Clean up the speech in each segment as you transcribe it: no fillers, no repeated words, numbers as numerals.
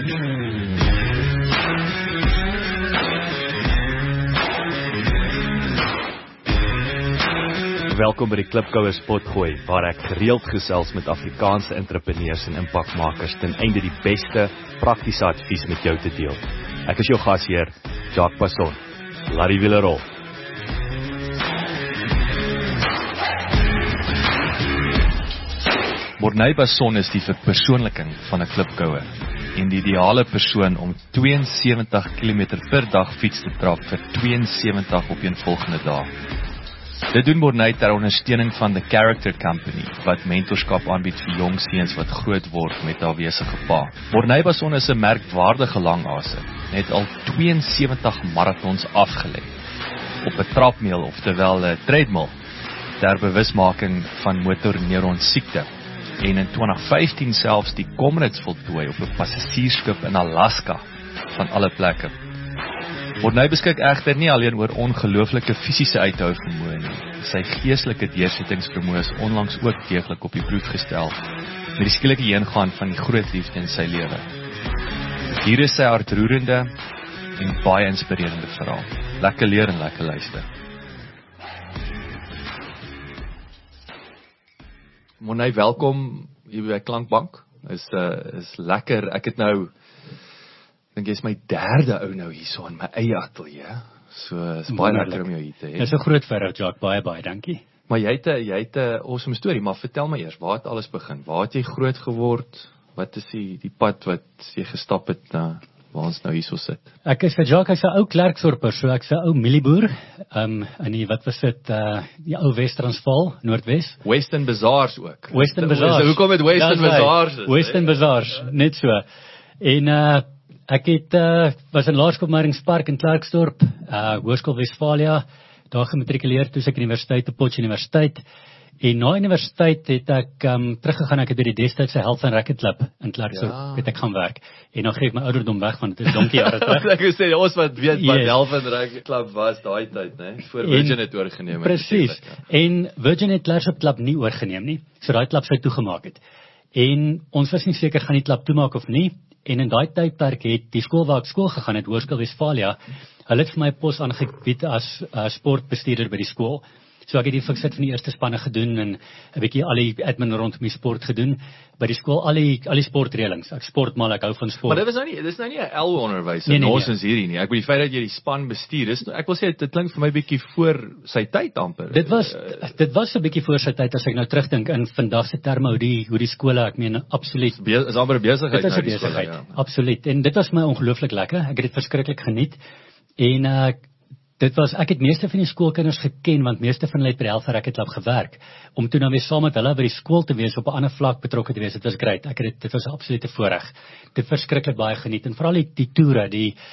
Welkom by die Klipkouers Potgooi, waar ek gereeld gesels met Afrikaanse entrepreneurs en impakmakers ten einde die beste praktiese advies met jou te deel. Ek is jou gasheer, Jacques Passon. Laat die wiele rol. Morney Passon is die verpersoonliking van 'n klipkouer en die ideale persoon om 72 km per dag fiets te trap vir 72 opeenvolgende dae. Dit doen Morney ter ondersteuning van The Character Company, wat mentorskap aanbied vir jong seuns wat groot word met 'n afwesige pa. Morney Passon is 'n merkwaardige langase, het al 72 marathons afgelê op 'n trapmeel, oftewel 'n treadmill, ter bewusmaking van motorneuron siekte. En in 2015 selfs die Comrades voltooi op 'n passasiersskip in Alaska, van alle plekke. Morney beskik egter nie alleen oor ongelooflike fisiese uithou vermoë nie. Sy geestelike deursettingsvermoë is onlangs ook deeglik op die proef gestel, met die skielike heengaan van die groot liefde in sy lewe. Hier is sy hartroerende en baie inspirerende verhaal. Lekker leer en lekker luister. Morney, welkom hier by Klankbank. Is lekker. Ek het nou, dink jy is my derde ou nou hier so in my eie atelier. So is baie lekker om jou hier te hê. Dis 'n groot voorreg, Jacques, baie dankie. Maar jy het 'n awesome storie, maar vertel my eers, waar het alles begin? Waar het jy groot geword? Wat is die pad wat jy gestap het na waar ons nou hierso sit? Ek is vir Jacques, ek's 'n ou Klerksdorper, so ek's 'n ou mielieboer, in die, wat was dit, die ou Wes-Transvaal, Noordwes. Western Bazaars ook. Western Bazaars. Hoekom het Western Bazaars? Western Bazaars, net so. En ek was in Laerskoolmaringspark in Klerksdorp, Hoërskool Westfalia, daar gematrikuleer toe ek universiteit op Potchefstroom Universiteit. En na universiteit het ek teruggegaan, ek het by die destydse Health and Racquet Club in Klerksdorp, het ek gaan werk. En dan gee ek my ouderdom weg, want dit is donkie jare terug. Ek wil sê, ons wat weet wat Health and Racquet Club was daai tyd, né? Voor Virgin het oorgeneem. Presies. En Virgin het Klerksdorp Club nie oorgeneem nie, so daai klub sy toegemaak het. En ons was nie seker gaan die klub toemaak of nie. En in daai tydperk het die skool waar ek skool gegaan het, Hoërskool Westfalia, hulle het vir my pos aangebied as sportbestuurder by die skool. So ek het die fiksit van die eerste spanne gedoen en 'n bietjie al die admin rondom die sport gedoen. By die skool al die sportreëlings. Ek sport mal, ek hou van sport. Maar dis nou nie 'n L-onderwys nee, ons hierdie nie. Ek wil die feit dat jy die span bestuur, ek wil sê dit klink vir my bietjie voor sy tyd amper. Dit was 'n bietjie voor sy tyd as ek nou terugdink in vandag se terme hoe die skole, ek meen absoluut. Is amper 'n besigheid. Dit is 'n besigheid, absoluut. En dit was my ongelooflik lekker. Ek het dit verskriklik geniet. En ek het meeste van die skoolkinders geken, want meeste van hulle het by die Health and Racquet Club gewerk, om toe nou weer saam met hulle by die skool te wees, op 'n ander vlak betrokke te wees. Dit was great. Dit was 'n absolute voorreg. Dit verskriklik baie geniet, en veral die toere,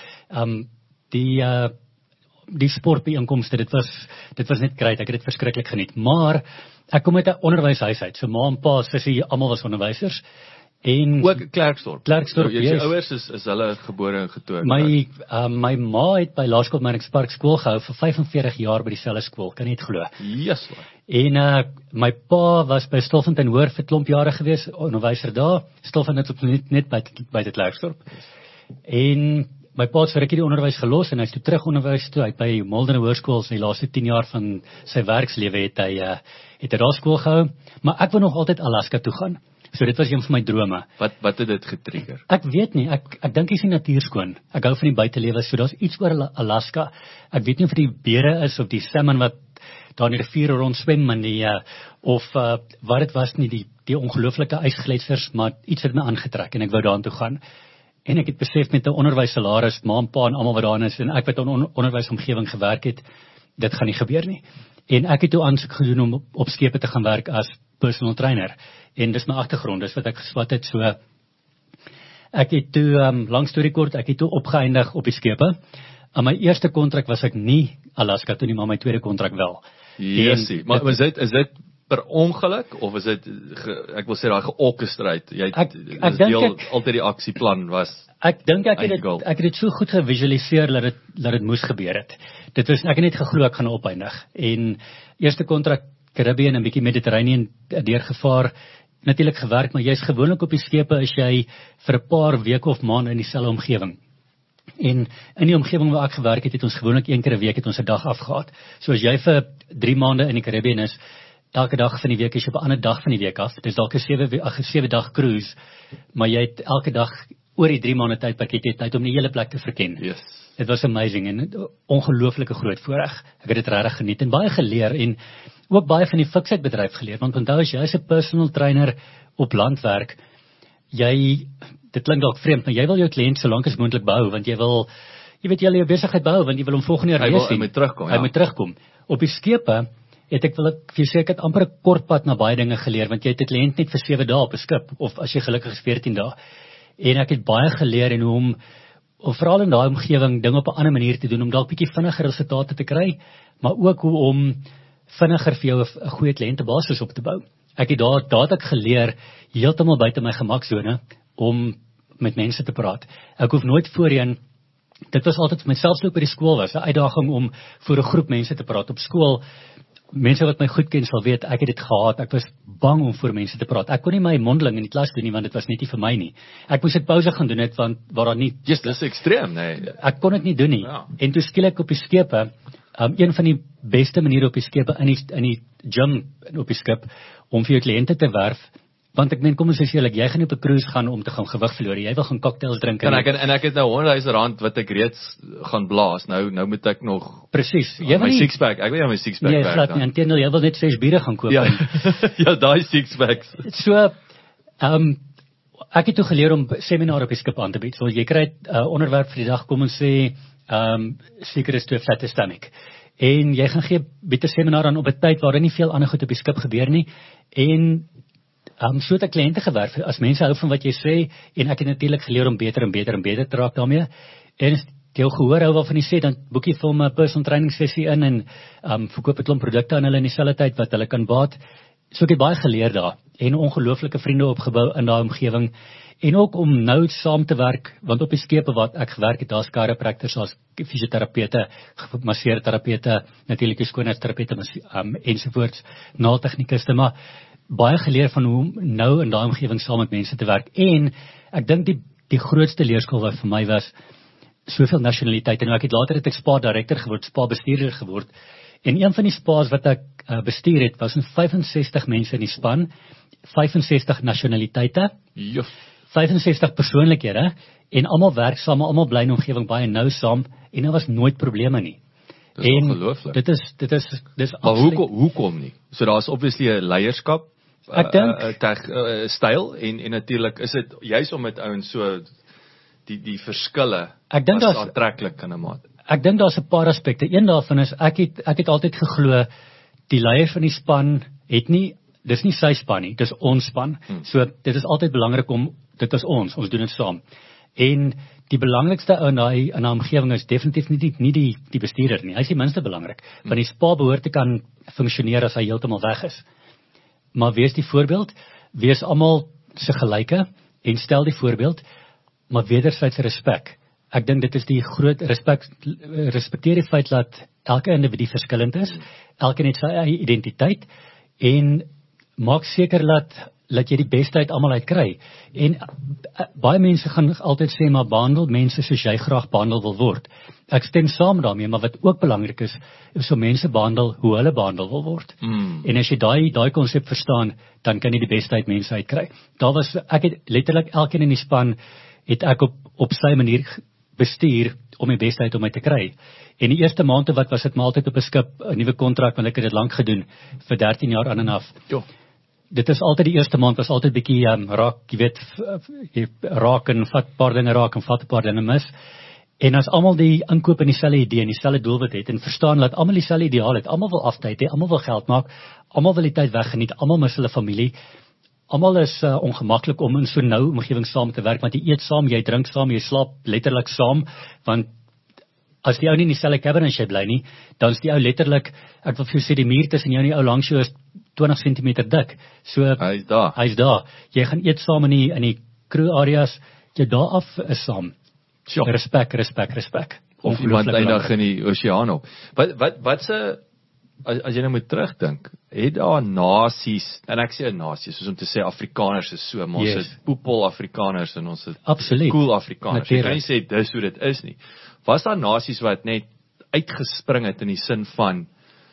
die sportbyeenkomste, dit was net great. Ek het dit verskriklik geniet. Maar ek kom uit 'n onderwyshuis uit, so ma en pa, sussie, almal was onderwysers. En ook Klerksdorp. Jou ouers is hulle gebore en getoe. My ma het by Laerskoolmaringspark skool gehou vir 45 jaar by dieselfde skool, kan jy dit glo? Yes. En my pa was by Stilfontein Hoër vir klomp jare gewees, onderwyser daar. Stilfontein het net by dit Klerksdorp. En my pa het vir rukkie die onderwys gelos en hy is toe terug onderwys toe. Hy het by Malden Hoërskool sy laaste 10 jaar van sy werkslewe het hy daar skool gehou, maar ek wou nog altyd Alaska toe gaan. So dit was een van my drome. Wat het dit getrigger? Ek weet nie, ek dink is die natuur skoon. Ek hou van die buitelewe, so daar's iets oor Alaska. Ek weet nie of die bere is of die salmon wat daar in die riviere rond swem of wat dit was nie, die ongelooflike ysgletsers, maar iets het my aangetrek en ek wou daartoe gaan. En ek het besef met 'n onderwyssalaris, ma en pa en almal wat daarin is, en ek wat in 'n onderwysomgewing gewerk het, dit gaan nie gebeur nie. En ek het toe aansoek gedoen om op skepe te gaan werk as personal trainer. En dis my agtergrond, dis wat ek geswat het. So ek het toe, lang storie kort, ek het toe opgeëindig op die skepe. Aan my eerste kontrak was ek nie Alaska toe nie, maar my tweede kontrak wel. Yesie, maar is dit per ongeluk, of is dit, ek wil sê daai georchestreerd, jy deel altyd die aksieplan was? Ek dink ek het dit so goed gevisualiseer dat dit moes gebeur het. Ek het net geglo ek gaan opeindig. En eerste kontrak Caribbean en 'n bietjie Mediterranean deurgevaar, natuurlik gewerk, maar jy's gewoonlik op die skepe is jy vir 'n paar weke of maande in dieselfde omgewing. En in die omgewing waar ek gewerk het, het ons gewoonlik 1 keer 'n week het ons 'n dag afgehad. So as jy vir 3 maande in die Karibiën is, elke dag van die week is jy op 'n ander dag van die week af. Dis dalk 'n 7 dag cruise, maar jy het elke dag oor die 3 maande tydperk het jy tyd om die hele plek te verken. Yes. Dit was amazing en 'n ongelooflike groot voorreg. Ek het dit regtig geniet en baie geleer en ook baie van die fiksheidsbedryf geleer. Want onthou as jy as 'n personal trainer op land werk, dit klink dalk vreemd, maar jy wil jou kliënt so lank as moontlik behou, want jy wil jou besigheid behou, want jy wil hom volgende jaar weer sien. Hy moet terugkom. Op die skepe het ek ek het amper 'n kort pad na baie dinge geleer, want jy het 'n kliënt net vir 7 dae op 'n skip, of as jy gelukkig is 14 dae. En ek het baie geleer en hoe om veral in daai omgewing dinge op 'n ander manier te doen, om dalk bietjie vinniger resultate te kry, maar ook hoe om vinniger vir jou 'n goeie kliëntebasis op te bou. Ek het daar het ek geleer, heeltemal buite my gemaksone, om met mense te praat. Ek hoef nooit voorheen, dit was altyd vir myself so by die skool was, 'n uitdaging om voor 'n groep mense te praat. Op skool, mense wat my goed ken sal weet, ek het dit gehaat, ek was bang om voor mense te praat. Ek kon nie my mondeling in die klas doen nie, want dit was net nie vir my nie. Ek moes dit pouse gaan doen het, want waar daar nie... Dis ekstreem, nee. Ek kon dit nie doen nie. Ja. En toe skielik op die skepe, een van die beste maniere op die skepe, in die gym op die skip, om vir jou kliënte te werf, want ek meen, kom ons sê eerlik, jy gaan op 'n cruise gaan om te gaan gewig verloor, jy wil gaan cocktails drink. En ek het nou R100,000 wat ek reeds gaan blaas, nou moet ek nog... Presies, jy wil my six-pack, ek wil my six-pack nee, glad nie, inteendeel, jy wil net 6 biere gaan koop. Ja, ja, daai six-packs. So, ek het toe geleer om seminare op die skip aan te bied, so jy kry 'n onderwerp vir die dag, kom ons sê, secrets to a fat stomach. En jy gaan bied 'n seminar aan op 'n tyd waar daar nie veel ander goed op die skip gebeur nie, en so het ek kliënte gewerf, as mense hou van wat jy sê, en ek het natuurlik geleer om beter en beter en beter te raak daarmee, en as jy gehoor hou waarvan jy sê, dan boek jy vir hom 'n personal training sessie in, en verkoop 'n klomp produkte aan hulle in dieselfde tyd wat hulle kan baat. So ek het baie geleer daar, en ongelooflike vriende opgebou in daai omgewing, en ook om nou saam te werk, want op die skepe wat ek gewerk het, daar's chiropractors, daar's fisioterapeute, masseerterapeute, natuurlik skoonheidsterapeute, ensovoorts, naaltegnikuste, maar baie geleer van hoe nou in daai omgewing saam met mense te werk. En ek dink die grootste leerskool wat vir my was, soveel nasionaliteite. Nou ek het later spa director geword, spa bestuurder geword. En een van die spas wat ek bestuur het, was 65 mense in die span, 65 nasionaliteite, 65 persoonlikhede, en almal werk saam, almal bly in die omgewing baie nou saam, en daar was nooit probleme nie. Dis ongelooflik. Dit is maar hoekom nie? So daar's obviously 'n leierskap, ek dink styl, en natuurlik is dit juis om met ouens so die verskille as aantreklik in 'n mate. Ek dink daar's 'n paar aspekte. Een daarvan is ek het altyd geglo die leier van die span dis nie sy span nie, dis ons span. So dit is altyd belangrik dit is ons doen dit saam. En die belangrikste ou in daai omgewing is definitief nie die bestuurder nie. Hy is die minste belangrik, want die spa behoort te kan funksioneer as hy heeltemal weg is. Maar wees die voorbeeld, wees almal se gelyke en stel die voorbeeld, maar wederwysige respek. Ek dink dit is die groot respekteer die feit dat elke individu verskillend is, elkeen het sy eie identiteit, en maak seker dat jy die beste uit almal uit kry. En baie mense gaan altyd sê, maar behandel mense soos jy graag behandel wil word. Ek stem saam daarmee, maar wat ook belangrik is om mense behandel hoe hulle behandel wil word. En as jy daai konsep verstaan, dan kan jy die beste uit mense uitkry. Ek het letterlik elkeen in die span het ek op sy manier bestuur om die beste uit om my te kry. En die eerste maande wat was dit maar altyd op 'n skip, 'n nuwe kontrak, want ek het dit lank gedoen, vir 13 jaar aan en af. Jo. Dit is altyd die eerste maand was altyd bietjie raak, jy weet, raak en vat 'n paar dinge raak en vat 'n paar dinge mis. En as almal die inkoop in dieselfde idee en dieselfde doelwit het en verstaan dat almal dieselfde ideaal het, almal wil aftyd hê, almal wil geld maak, almal wil die tyd weggeniet, almal mis hulle familie. Almal is ongemaklik om in so nou omgewing saam te werk, want jy eet saam, jy drink saam, jy slaap letterlik saam, want as die ou nie in dieselfde cabin as jy bly nie, dan is die ou letterlik, ek wil vir jou sê, die muur tussen jou en die ou langs jou is 20 cm dik. So Hy's daar. Jy gaan eet saam in die crew areas, jy daar af is saam. Sure. Respek. Of iemand eindig in die oseaan op. as jy nou moet terugdink, het daar nasies, en ek sê nasies, soos om te sê Afrikaners is so, maar ons het poepel Afrikaners en ons het cool Afrikaners. Jy kan nie sê dis hoe dit is nie. Was daar nasies wat net uitgespring het in die sin van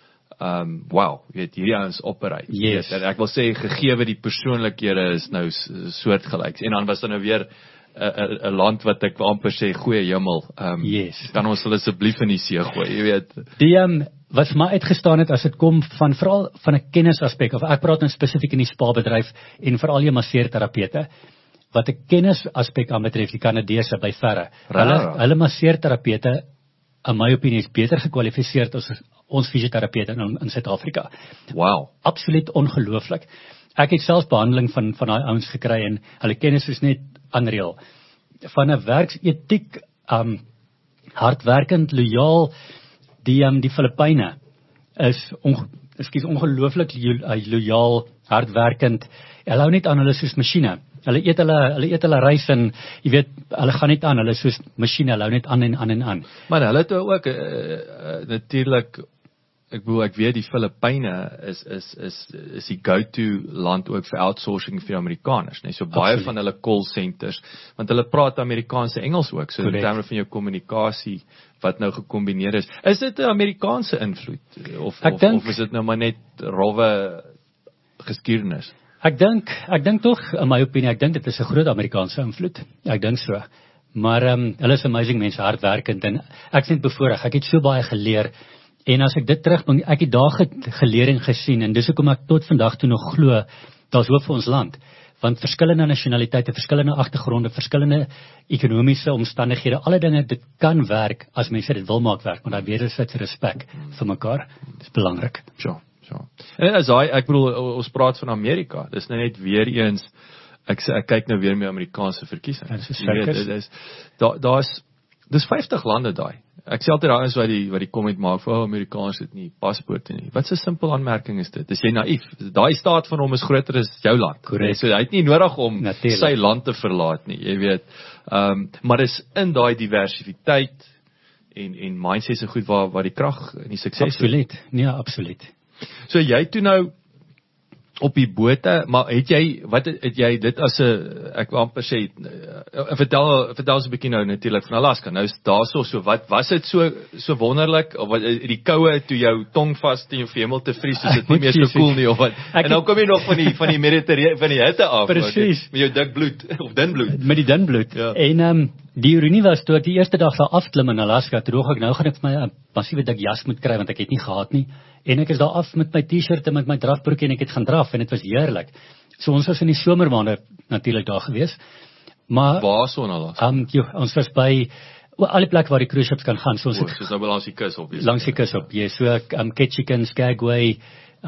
wow, hierdie ouens operate. Yes. Ek wil sê, gegeewe die persoonlikhede is nou soortgelyks. En dan was daar nou weer 'n land wat ek amper sê, goeie hemel, kan ons hulle asseblief in die see gooi, jy weet. Die wat vir my uitgestaan het as dit kom van veral van 'n kennisaspek, of ek praat nou spesifiek in die spa-bedryf en veral die masseerterapeute, wat 'n kennisaspek aan betref, die Kanadese by verre. Hulle masseerterapeute, in my opinie, is beter gekwalifiseerd as ons fisioterapeute in Suid-Afrika. Wow. Absoluut ongelooflik. Ek het selfs behandeling van daai ouens gekry en hulle kennis is net unreal. Van 'n werksetiek, hardwerkend, loyaal, die Filippyne is ongelooflik loyaal, hardwerkend. Hulle hou net aan, hulle soos masjiene. Hulle eet hulle rys en jy weet, hulle gaan net aan, hulle soos masjiene, hulle hou net aan en aan en aan. Maar hulle het ook natuurlik, ek weet die Filippyne is die go-to land ook vir outsourcing vir Amerikaners, nee, so baie van hulle call centers, want hulle praat Amerikaanse Engels ook, so in terme van jou kommunikasie wat nou gekombineer is. Is dit 'n Amerikaanse invloed of is dit nou maar net rowwe geskiedenis? Ek dink tog, in my opinie, ek dink dit is 'n groot Amerikaanse invloed. Ek dink so. Maar hulle is amazing mense, hardwerkend en ek sien bevoorreg. Ek het so baie geleer. En as ek dit terugbring, ek het daar geleer en gesien, en dis hoekom ek tot vandag toe nog glo, daar's hoop vir ons land. Want verskillende nasionaliteite, verskillende agtergronde, verskillende ekonomiese omstandighede, alle dinge, dit kan werk, as mense dit wil maak werk, maar daai wederwysige respek vir mekaar, is belangrik. Sure. En as ek bedoel, ons praat van Amerika, dis nou net weer eens, ek kyk nou weer met Amerikaanse verkiesing. Dis 50 lande daai. Ek sê altyd daar is wat die comment maak vir Amerikaners het nie paspoorte nie. Wat 'n simpel aanmerking is dit? Is jy naïef? Daai staat van hom is groter as jou land. Correct. So hy het nie nodig om sy land te verlaat nie, jy weet. Maar dis in daai diversiteit en mindset se goed waar die krag en die sukses. Absoluut. Nee, absoluut. So jy toe nou op die bote, maar het jy dit as 'n, ek wil amper sê, vertel ons 'n bietjie nou natuurlik van Alaska. Nou is daarso, so wat was dit so wonderlik, of wat die koue toe jou tong vas teen jou hemel te vries, soos dit nie meer so cool nie, of wat? En nou kom jy nog van die Mediterrane, van die hitte af, precies, met jou dik bloed of dun bloed. Met die dun bloed. Ja. En die ironie was toe ek die eerste dag daar afklim in Alaska, toe dog ek nou gaan ek vir my 'n massiewe dik jas moet kry, want ek het nie gehad nie. En ek is daar af met my T-shirt en met my drafbroek en ek het gaan draf en dit was heerlik. So ons was in die somermaande natuurlik daar gewees. Maar waar so in Alaska? Ons was by al die plekke waar die cruise ships kan gaan. So ons het soos nou langs die kus op. Langs die kus op. Ja, so Ketchikan, Skagway,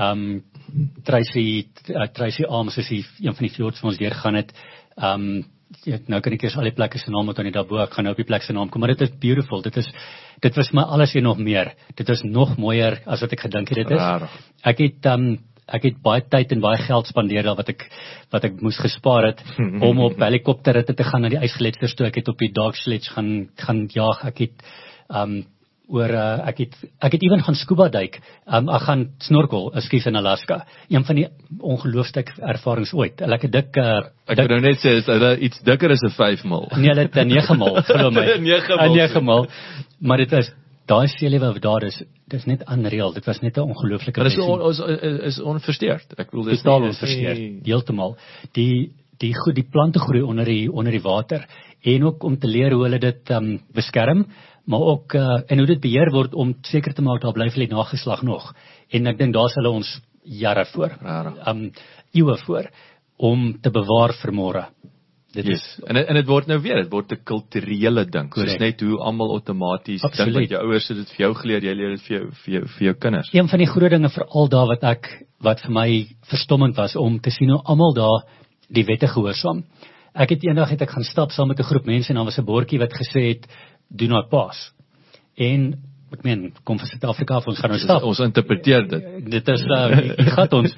Tracy Arms is een van die fjords wat ons deur gaan het. Nou kan ek eers al die plekke se name onthou, daarbo ek gaan nou op die plek se naam kom, maar dit is beautiful. Dit was my alles en nog meer. Dit is nog mooier as wat ek gedink het dit is. Ek het baie tyd en baie geld spandeer daar wat ek moes gespaar het om op helikopterritte te gaan na die ysgletsters toe. Ek het op die dark sledge gaan jaag. Ek het ewen gaan scuba duik. Ek gaan snorkel, in Alaska. Een van die ongelooflike ervarings ooit. Lekker dik. Ek wil nou net sê, is dit iets dikker as 'n 5 mil? Nee, dit 'n 9 mil, glo my. 9 mil. Maar dit is daai seelewe wat daar is, dis net unreal. Dit was net 'n ongelooflike visie. Is onversteurd. Ek bedoel dis totaal onversteurd. Heeltemal. Die plante groei onder die water en ook om te leer hoe hulle dit beskerm, maar ook en hoe dit beheer word om seker te maak daar bly vir die nageslag nog. En ek dink daar's hulle ons jare voor. Eeue voor om te bewaar vir môre. Dit is en dit word nou weer, dit word 'n kulturele ding. Soos net hoe almal outomaties dink dat jou ouers het dit vir jou geleer, jy leer dit vir jou kinders. Een van die groot dinge veral daar wat vir my verstommend was om te sien hoe almal daar die wette gehoorsaam. Eendag het ek gaan stap saam met 'n groep mense en daar was 'n bordjie wat gesê het do not pass. En ek meen, kom van Suid-Afrika af, ons gaan nou stap. Ons interpreteer dit. Dit is hier gaan ons.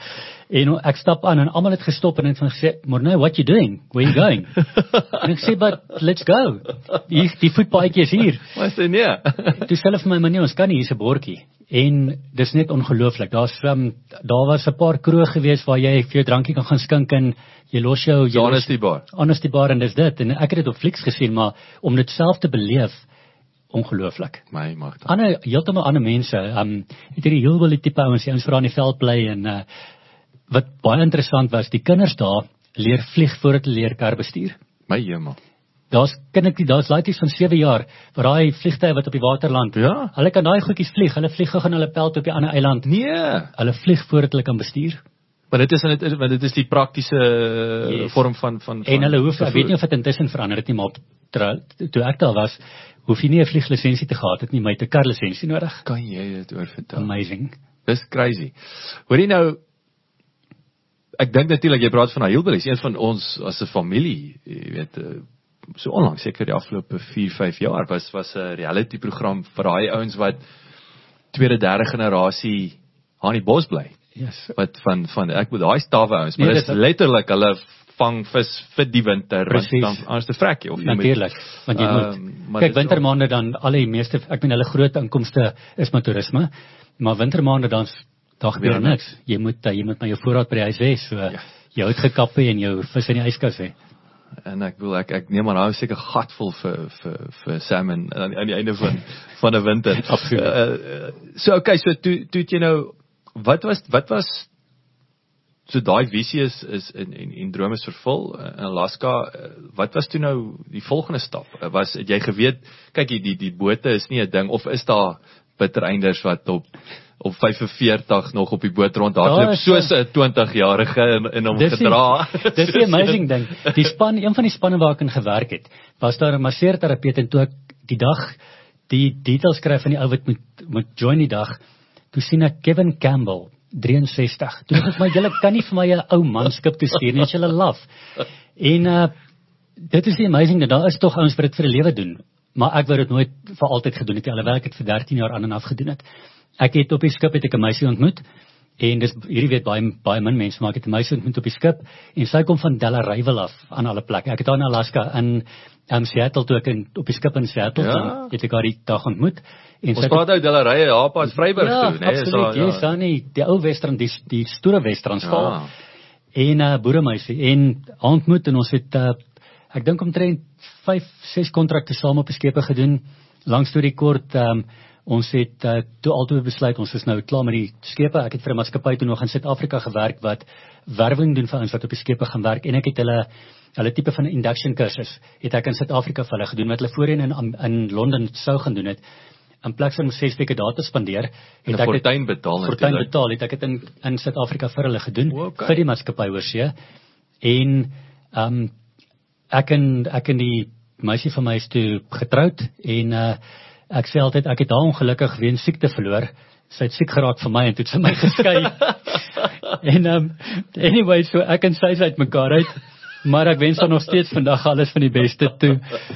En ek stap aan en almal het gestop en het van gesê, "Morne, what you doing? Where you going?" En ek sê, "But let's go. Die voetpaadjie is hier." Maar sê nee. Toe sê hulle vir my, "Maar nee, ons kan nie, hier's 'n bordjie." En dis net ongelooflik. Daar was 'n paar kroë gewees waar jy vir jou drankie kan gaan skink en jy los jou Honesty bar en dis dit. En ek het dit op Flix gesien, maar om dit self te beleef, ongelooflik. My mag dit. Heeltemal ander mense. Het hierdie heel tipe ouens, die ouens vir aan die veld bly en wat baie interessant was, die kinders daar leer vlieg voordat hulle leer kar bestuur. My hemel. Daar's laities van 7 jaar, waar daai vliegtye wat op die water land. Ja. Hulle kan daai goedjies vlieg. Hulle vlieg gou gaan hulle pelt op die ander eiland. Nee. Hulle vlieg voordat hulle kan bestuur. Maar dit is die praktiese vorm van en hulle hoef, ek weet nie of dit intussen verander het nie, maar toe ek daar was, hoef jy nie 'n vlieglisensie te gehad het nie, maar jy het 'n karlisensie nodig. Kan jy dit oor vertel? Amazing. Dis crazy. Hoor jy nou, ek dink natuurlik jy praat van Hillbillies, een van ons as 'n familie, jy weet, so onlangs seker die afgelope 4-5 jaar was 'n reality program vir daai ouens wat tweede, derde generasie aan die bos bly. Yes. Wat van ek bedoel daai stawwe ouens, maar dit is letterlik hulle vang vis vir die winter, Precies. want dan anders te vrek jy of jy natuurlijk, want jy moet kyk wintermaande dan al die meeste, ek meen hulle groot inkomste is maar toerisme, maar wintermaande dan daar gebeur niks. Jy moet maar jou voorraad by die huis hê, so jou uitgekappe en jou vis in die yskas hê. En ek bedoel ek neem maar nou seker gatvol vir salmon aan die einde van 'n winter. Absoluut. So okay, so toe jy nou wat was so daai visie is en drome is vervul in Alaska. Wat was toe nou die volgende stap? Het jy geweet, kyk die bote is nie 'n ding, of is daar bittereinders wat op 45 nog op die boot rondhardloop soos 'n 20-jarige in hom gedra? Dis 'n amazing ding. Een van die spanne waar ek in gewerk het, was daar 'n masseerterapeut en toe ek die dag die details skryf van die ou wat moet join die dag, toe sien ek Kevin Campbell 63. Toe dink ek, maar julle kan nie vir my 'n ou manskip te stuur nie, as julle laf. En dit is die amazing ding, daar is tog ouens wat dit vir 'n lewe doen, maar ek wou dit nooit vir altyd gedoen het, alhoewel ek het vir 13 jaar aan en af gedoen het. Ek het op die skip 'n meisie ontmoet, en hierdie weet baie min mense, maar ek het 'n meisie ontmoet op die skip, en sy kom van Delaware af, aan alle plekke. Ek het haar in Alaska, in Seattle, toe ek op die skip in Seattle, het ek haar die dag ontmoet. Ons praat uit Delaware, Haapaas, Vryburg toe, né? Absoluut, jy sien nie, die ou Western, die stoere Westtransvaal, en boeremeisie, en ontmoet, en ons het, ek dink omtrent 5-6 kontrakte saam op die skepe gedoen, lang storie kort, ons het toe altoe besluit, ons is nou klaar met die skepe. Ek het vir 'n maatskappy toe nog in Suid-Afrika gewerk, wat werwing doen vir ons wat op die skepe gaan werk, en ek het hulle tipe van 'n induction kursus, het ek in Suid-Afrika vir hulle gedoen, wat hulle voorheen in Londen sou gaan doen het. In plaas van 6 weke daar te spandeer, het ek fortuin betaal, het ek dit in Suid-Afrika vir hulle gedoen, vir die maatskappy oorsee, en ek en die meisie van my is toe getroud, en ek sê altyd, ek het haar ongelukkig weens siekte verloor. Sy het siek geraak vir my en toe het sy my geskei. En anyway, so ek en sy is uit mekaar uit, maar ek wens haar nog steeds vandag alles van die beste toe.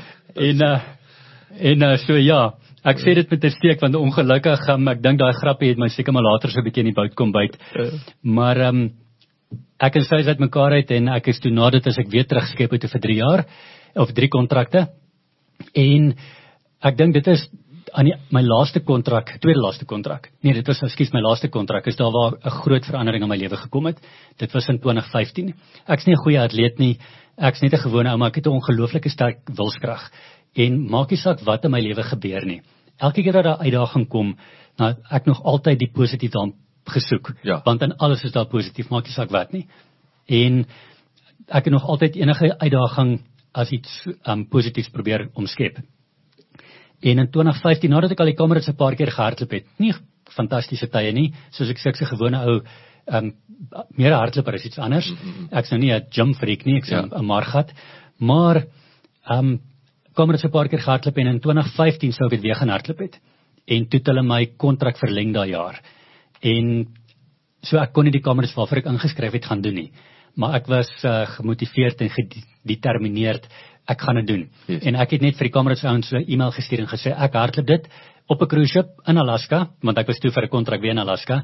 En so ja, ek sê dit met 'n steek, want ongelukkig, ek dink daai grappie het my seker maar later so 'n bietjie in die bout kom byt. Maar ek en sy is uit mekaar uit, en ek is toe nadat as ek weer terugskep het vir 3 jaar, of 3 kontrakte, en ek dink dit is aan my laaste kontrak, tweede laaste kontrak. Nee, dit was my laaste kontrak, is daar waar 'n groot verandering in my lewe gekom het. Dit was in 2015. Ek's nie 'n goeie atleet nie. Ek's net 'n gewone ou, maar ek het 'n ongelooflike sterk wilskrag. En maak nie saak wat in my lewe gebeur nie. Elke keer dat daar 'n uitdaging kom, nou ek nog altyd die positief dan gesoek. Ja. Want in alles is daar positief, maak nie saak wat nie. En ek het nog altyd enige uitdaging as iets positiefs probeer omskep. En in 2015, nadat ek al die Comrades 'n paar keer gehardloop het, nie fantastiese tye nie, soos ek sê, ek's 'n gewone ou, meer hardloper is iets anders. Ek's nou nie 'n gym freak nie, ek's 'n margat, maar Comrades 'n paar keer gehardloop, en in 2015 sou ek dit weer gaan hardloop het. En toe het hulle my kontrak verleng daai jaar. En so ek kon nie die Comrades waarvoor ek ingeskryf het gaan doen nie. Maar ek was gemotiveerd en gedetermineerd, ek gaan dit doen. Yes. En ek het net vir die Comrades ouens 'n e-mail gestuur en gesê, ek hardloop dit op 'n cruise ship in Alaska, want ek was toe vir 'n kontrak weer in Alaska,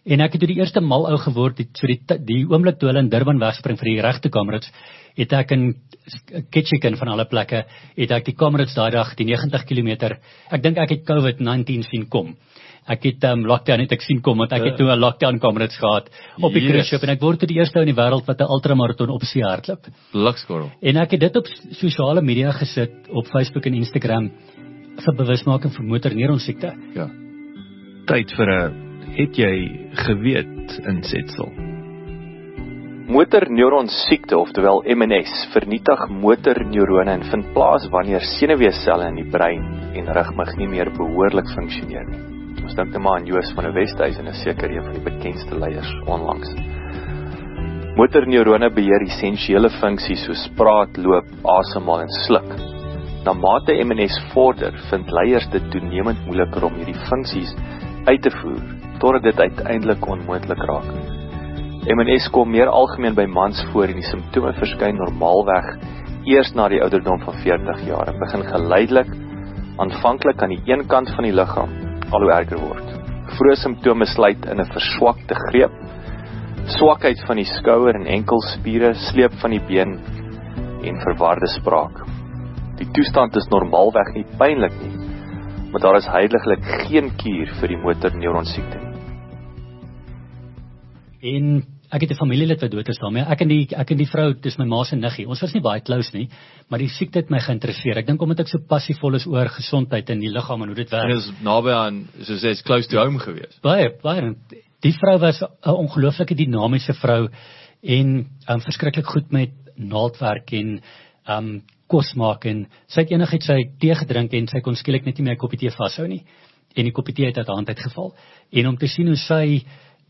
En ek het toe die eerste mal ou geword, die oomblik toe hulle in Durban wegspring vir die regte Comrades, het ek in Ketchikan van alle plekke, het ek die Comrades daai dag, die 90 km, ek dink ek het COVID-19 sien kom. Ek het lockdown het ek sien kom, want ek het toe 'n lockdown Comrades gehad op die cruise ship, en ek word toe die eerste in die wêreld wat 'n ultramarathon op see hardloop. Blikskorrel. En ek het dit op sosiale media gesit, op Facebook en Instagram, vir bewusmaking vir motorneuronsiekte. Ja. Tyd vir 'n het jy geweet insetsel. Motorneuronsiekte, oftewel MNS, vernietig motorneurone en vind plaas wanneer senuweeselle in die brein en rugmig nie meer behoorlik funksioneer nie. Ons dink net maar aan Joos van die Westhuizen, is seker een van die bekendste leiers onlangs. Motorneurone beheer essensiële funksies soos praat, loop, asemhaal en sluk. Na mate MNS vorder, vind leiers dit toenemend moeiliker om hierdie funksies uit te voer, totdat dit uiteindelik onmoontlik raak. MNS kom meer algemeen by mans voor en die simptome verskyn normaalweg eers na die ouderdom van 40 jaar en begin geleidelik, aanvanklik aan die een kant van die liggaam, al hoe erger word. Vroeë simptome sluit in 'n verswakte greep, swakheid van die skouer en enkelspiere, sleep van die been en verwarde spraak. Die toestand is normaalweg nie pynlik nie, maar daar is heiliglik geen kuur vir die motorneuronsiekte nie. En ek het 'n familielid wat dood is daarmee. Ek en die vrou, dis my ma se niggie. Ons was nie baie close nie, maar die siekte het my geïnteresseer. Ek dink omdat ek so passievol is oor gesondheid in die liggaam en hoe dit werk. En is naby aan, soos jy sê, close to home gewees. Baie. Die vrou was 'n ongelooflike dinamiese vrou en verskriklik goed met naaldwerk en kos maak, en sy het enigiets sy tee gedrink en sy kon skielik net nie meer 'n koppie tee vashou nie. En die koppie tee het uit haar hand uitgeval. En om te sien hoe sy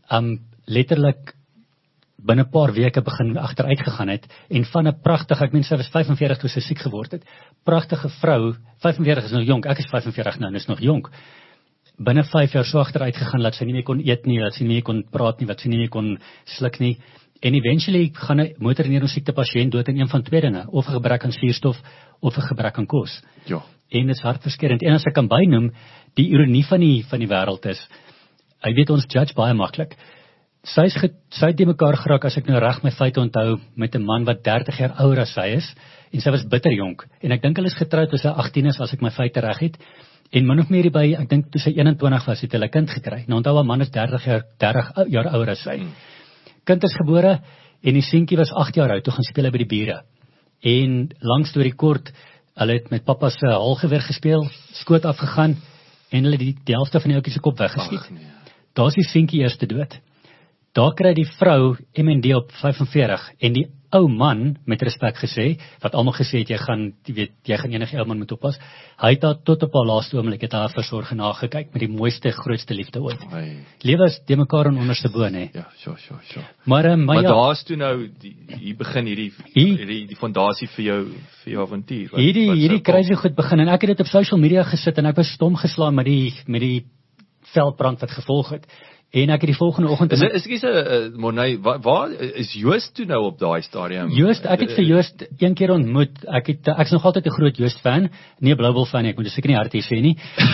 letterlik binne 'n paar weke begin agteruit gegaan het, en van 'n pragtige, ek meen sy was 45 toe sy siek geword het, pragtige vrou, 45 is nog jonk, ek is 45 nou, en is nog jonk, binne 5 jaar so agteruit gegaan, dat sy nie meer kon eet nie, dat sy nie meer kon praat nie, dat sy nie meer kon sluk nie, en eventually gaan 'n motorneuronsiekte pasiënt dood in een van twee dinge, of 'n gebrek aan suurstof, of 'n gebrek aan kos. Ja. En dit is hartverskeurend, en as ek kan bynoem, die ironie van die wêreld is, ek weet ons judge baie maklik. Sy het die mekaar geraak, as ek nou reg my feite onthou, met 'n man wat 30 jaar ouer as sy is, en sy was bitter jonk, en ek dink hulle is getroud toe sy 18 is, as ek my feite reg het, en min of meer hierby, ek dink toe sy 21 was, het hulle 'n kind gekry. Nou onthou, 'n man is 30 jaar ouer as sy. Kind is gebore, en die seentjie was 8 jaar oud, toe gaan speel hy by die bure. En lang storie kort, hulle het met pappa se halgeweer gespeel, skoot afgegaan, en hulle die helfte van die ouetjie se kop weggeskiet. Nee. Daar is die seentjie eerste dood. Daar kry die vrou MND op 45, en die ou man, met respek gesê, wat almal gesê het, jy gaan enige ou man moet oppas, hy het daar tot op haar laaste oomblik, het haar versorg en nagekyk, met die mooiste, grootste liefde ooit. Lewe is de mekaar in onderste boon, hè. Ja, sure. Maar ja, daar is toe nou, hier begin die fondasie vir jou avontuur. Hierdie crazy goed begin, en ek het dit op social media gesit, en ek was stom geslaan met die veldbrand wat gevolg het. En ek het die volgende oggend... Morney, waar is Joost toe nou op daai stadium? Joost, ek het vir Joost een keer ontmoet. Ek is nog altyd 'n groot Joost fan, nie 'n Blue Bull fan nie, ek moet seker nie hard hier sê nie.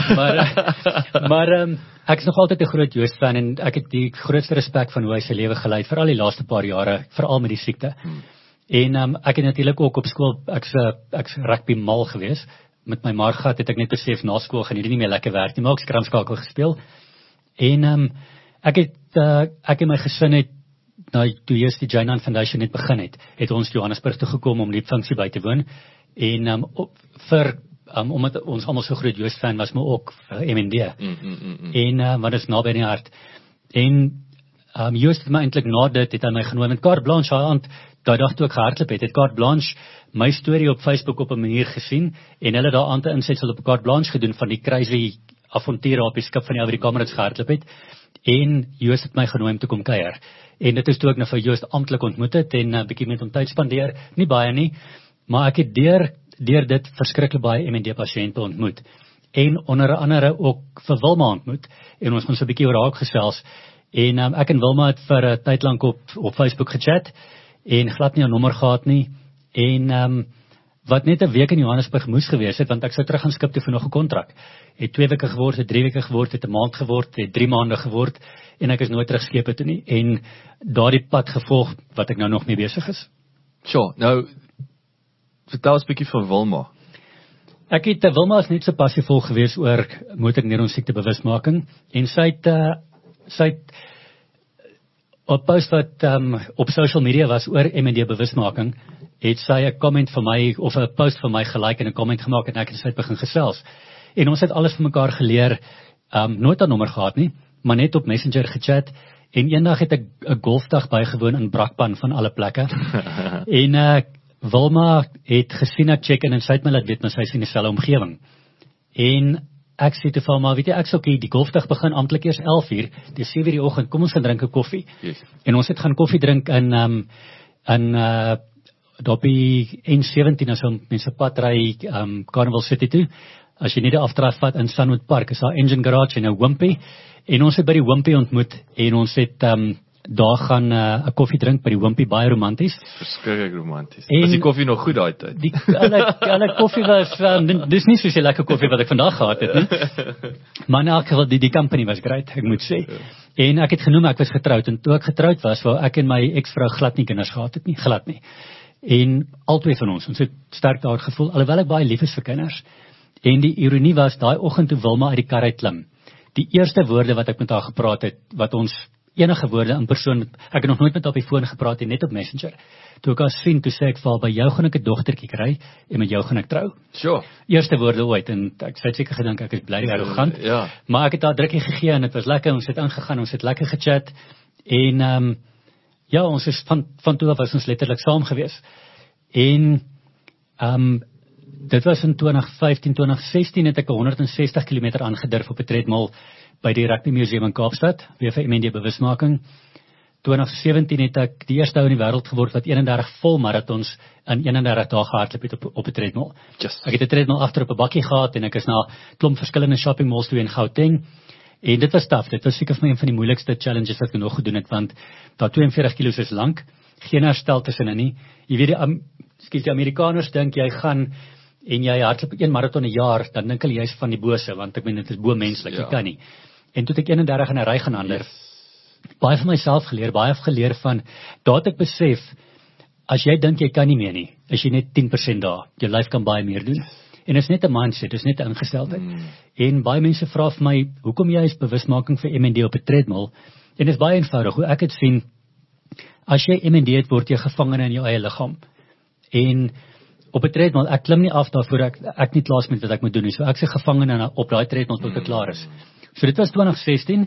Maar ek is nog altyd 'n groot Joost fan, en ek het die grootste respek van hoe hy sy lewe gelei, veral die laaste paar jare, veral met die siekte. En ek het natuurlik ook op skool, ek's rugby mal gewees. Met my maargat het ek net besef na skool gaan hierdie nie meer lekker werk nie, maar ek het skramskakel gespeel. En ek en my gesin het, toe eers die Jainan Foundation net begin het ons Johannesburg toe gekom om die funksie by te woon, en omdat ons almal so groot Joost fan was, maar ook MND, en wat is naby in die hart, en Joost het my eintlik na dit, het hy my genooi met carte blanche aand, daai dag toe ek gehardloop het carte blanche my storie op Facebook op 'n manier gesien, en hulle daar aand 'n insetsel op carte blanche gedoen van die crazy avonture op die skip van die ouer Comrades gehardloop het, en Joost het my genooi om te kom kuier. En dit is toe ek nou vir Joost amptelik ontmoet het, en 'n bietjie met hom tyd spandeer, nie baie nie, maar ek het deur dit verskriklik baie MND-pasiënte ontmoet, en onder andere ook vir Wilma ontmoet, en ons kon so 'n bietjie oor haar gesels, en ek en Wilma het vir 'n tyd lank op Facebook gechat, en glad nie 'n nommer gehad nie, en wat net 'n week in Johannesburg moes gewees het, want ek sou terug gaan skip toe vir nog 'n kontrak. Het 2 weke geword, het 3 weke geword, het 'n maand geword, het 3 maande geword, en ek is nooit terug skepe toe nie, en daardie pad gevolg, wat ek nou nog mee besig is. Sure, nou, vertel ons 'n bietjie van Wilma. Wilma is net so passievol gewees oor motorneuronsiekte bewusmaking, en sy het op post wat op social media was oor MND bewusmaking, het sy 'n comment van my, of 'n post van my gelike en 'n comment gemaak, en ek en sy het begin gesels. En ons het alles van mekaar geleer, nooit 'n nommer gehad nie, maar net op Messenger gechat, en eendag het ek 'n golfdag bygewoon in Brakpan van alle plekke, en Wilma het gesien ek check in, en sy het my laat weet, maar sy is in dieselfde omgewing. En ek sê te vir maar, weet jy, ek sê okay, die golfdag begin amptelik eers 11:00, dis 7:00 die oggend, kom ons gaan drink 'n koffie. Yes. En ons het gaan koffie drink in dopie N17, as mense pad ry Carnival City toe, as jy nie die afdraf vat in Sunwood Park, is daar Engine Garage en 'n Wimpy, en ons het by die Wimpy ontmoet, en ons het daar gaan 'n koffie drink by die Wimpy, baie romanties. Verskriklik romanties. En Was die koffie nog goed daai tyd? Alle koffie was, dis nie soos die lekker koffie wat ek vandag gehad het, nie. Maar in elk geval, die company was great, ek moet sê. En ek het genoem, ek was getroud, en toe ek getroud was, wou ek en my ex-vrou glad nie kinders gehad het nie, glad nie. En albei van ons het sterk daar gevoel, alhoewel ek baie lief is vir kinders. En die ironie was, daai oggend toe Wilma uit die kar uit klim, die eerste woorde wat ek met haar gepraat het, wat ons enige woorde in persoon, ek het nog nooit met haar op die foon gepraat, net op Messenger. Toe ek haar sien, toe sê ek vir haar, by jou gaan ek 'n dogtertjie kry, en met jou gaan ek trou. Sure. Eerste woorde ooit, en ek het seker gedink, ek is bly arrogant, Ja. maar ek het haar drukkie gegee, en het was lekker, ons het aangegaan, ons het lekker gechat, en ja, ons is van toe af was ons letterlik saam gewees. En dit was in 2015, 2016 het ek 160 km aangedurf op 'n treadmill by die Rugby Museum in Kaapstad, weer vir MND bewusmaking. 2017 het ek die eerste ou in die wêreld geword wat 31 vol marathons in 31 dae gehardloop het op 'n treadmill. Just. Ek het 'n treadmill agter op 'n bakkie gehad, en ek is na klomp verskillende shopping malls toe in Gauteng. En dit was taaf, dit was seker vir my een van die moeilikste challenges wat ek nog gedoen het, want daar 42 kilos is lank, geen herstel tussenin nie. Jy weet, die Amerikaners dink jy gaan en jy hardloop 1 marathon 'n jaar, dan dink hulle jy's van die bose, want ek meen dit is bo menslik, jy kan nie. En toe het ek 31 in 'n ry gaan ander. Baie van myself geleer, baie geleer van, daar het ek besef, as jy dink jy kan nie meer nie, is jy net 10% daar, jou lyf kan baie meer doen. En dit is net 'n mindset, dit is net 'n ingesteldheid. En baie mense vra vir my, hoekom jy is bewusmaking vir MND op 'n treadmill? En dit is baie eenvoudig, hoe ek het sien, as jy MND het, word jy gevangene in jou eie liggaam. En op 'n treadmill, ek klim nie af daarvoor ek nie klaar is met wat ek moet doen nie. So ek se gevangene op daai treadmill tot ek klaar is. So dit was 2016,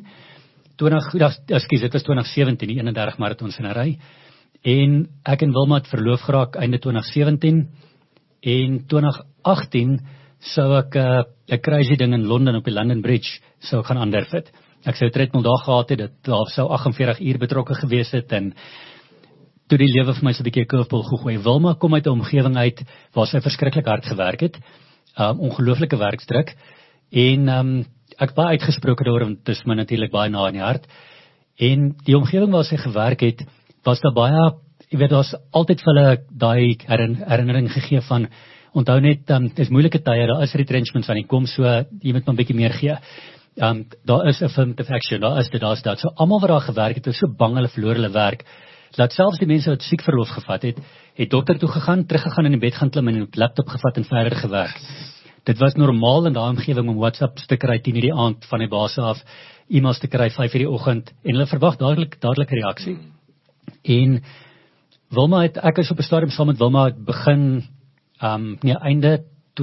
dit was 2017, die 31 marathons in 'n ry. En ek en Wilma het verloof geraak einde 2017, en 2018 sou ek 'n crazy ding in Londen op die London Bridge sou ek gaan aandurf het. Ek sou 'n treadmill daar gehad het, daar sou 48 uur betrokke gewees het, en toe die lewe vir my so 'n bietjie 'n curveball gegooi. Wilma kom uit 'n omgewing uit waar sy verskriklik hard gewerk het, ongelooflike werksdruk, en ek baie uitgesproke daaroor, want dit is my natuurlik baie na in die hart. En die omgewing waar sy gewerk het, was daar baie, jy weet, daar's altyd vir hulle daai herinnering gegee van, onthou net, dit is moeilike tye, daar is retrenchments aan die kom, so jy moet maar 'n bietjie meer gee. Daar is affirmative action, daar is dit. So almal wat daar gewerk het, is so bang hulle verloor hulle werk, dat selfs die mense wat siekverlof gevat het dokter toe gegaan, teruggegaan in die bed gaan klim en 'n laptop gevat en verder gewerk. Dit was normaal in daai omgewing om WhatsApp te kry 10:00 die aand van die baas af, e-mails te kry 5:00 die oggend, en hulle verwag dadelik reaksie. En Wilma ek is op 'n stadium saam met Wilma begin, einde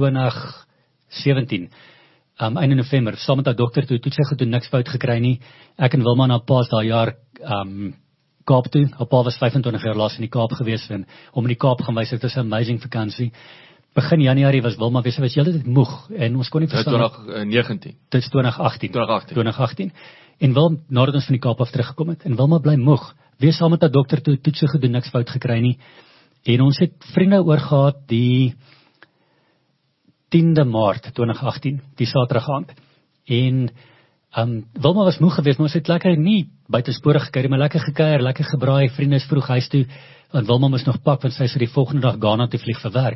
2017, einde November, saam met haar dokter toe sy gedoen, niks fout gekry nie. Ek en Wilma na paas daai jaar, Kaap toe, haar pa was 25 jaar laas in die Kaap gewees, en om in die Kaap gaan wys, dit was 'n amazing vakansie. Begin Januarie was Wilma, sy was heeltyd moeg, en ons kon nie verstaan. 2019. Dit is 2018. En Wilma, nadat ons van die Kaap af teruggekom het, en Wilma bly moeg, wees saam met haar dokter toe, toetse gedoen, niks fout gekry nie, en ons het vriende oorgehad die 10de Maart 2018, die Saterdag aand, en Wilma was moeg geweest, maar ons het lekker nie buitensporig gekuier, maar lekker gekuier, lekker gebraai, vriende is vroeg huis toe, want Wilma moes nog pak, want sy sou die volgende dag Ghana toe vlieg vir werk.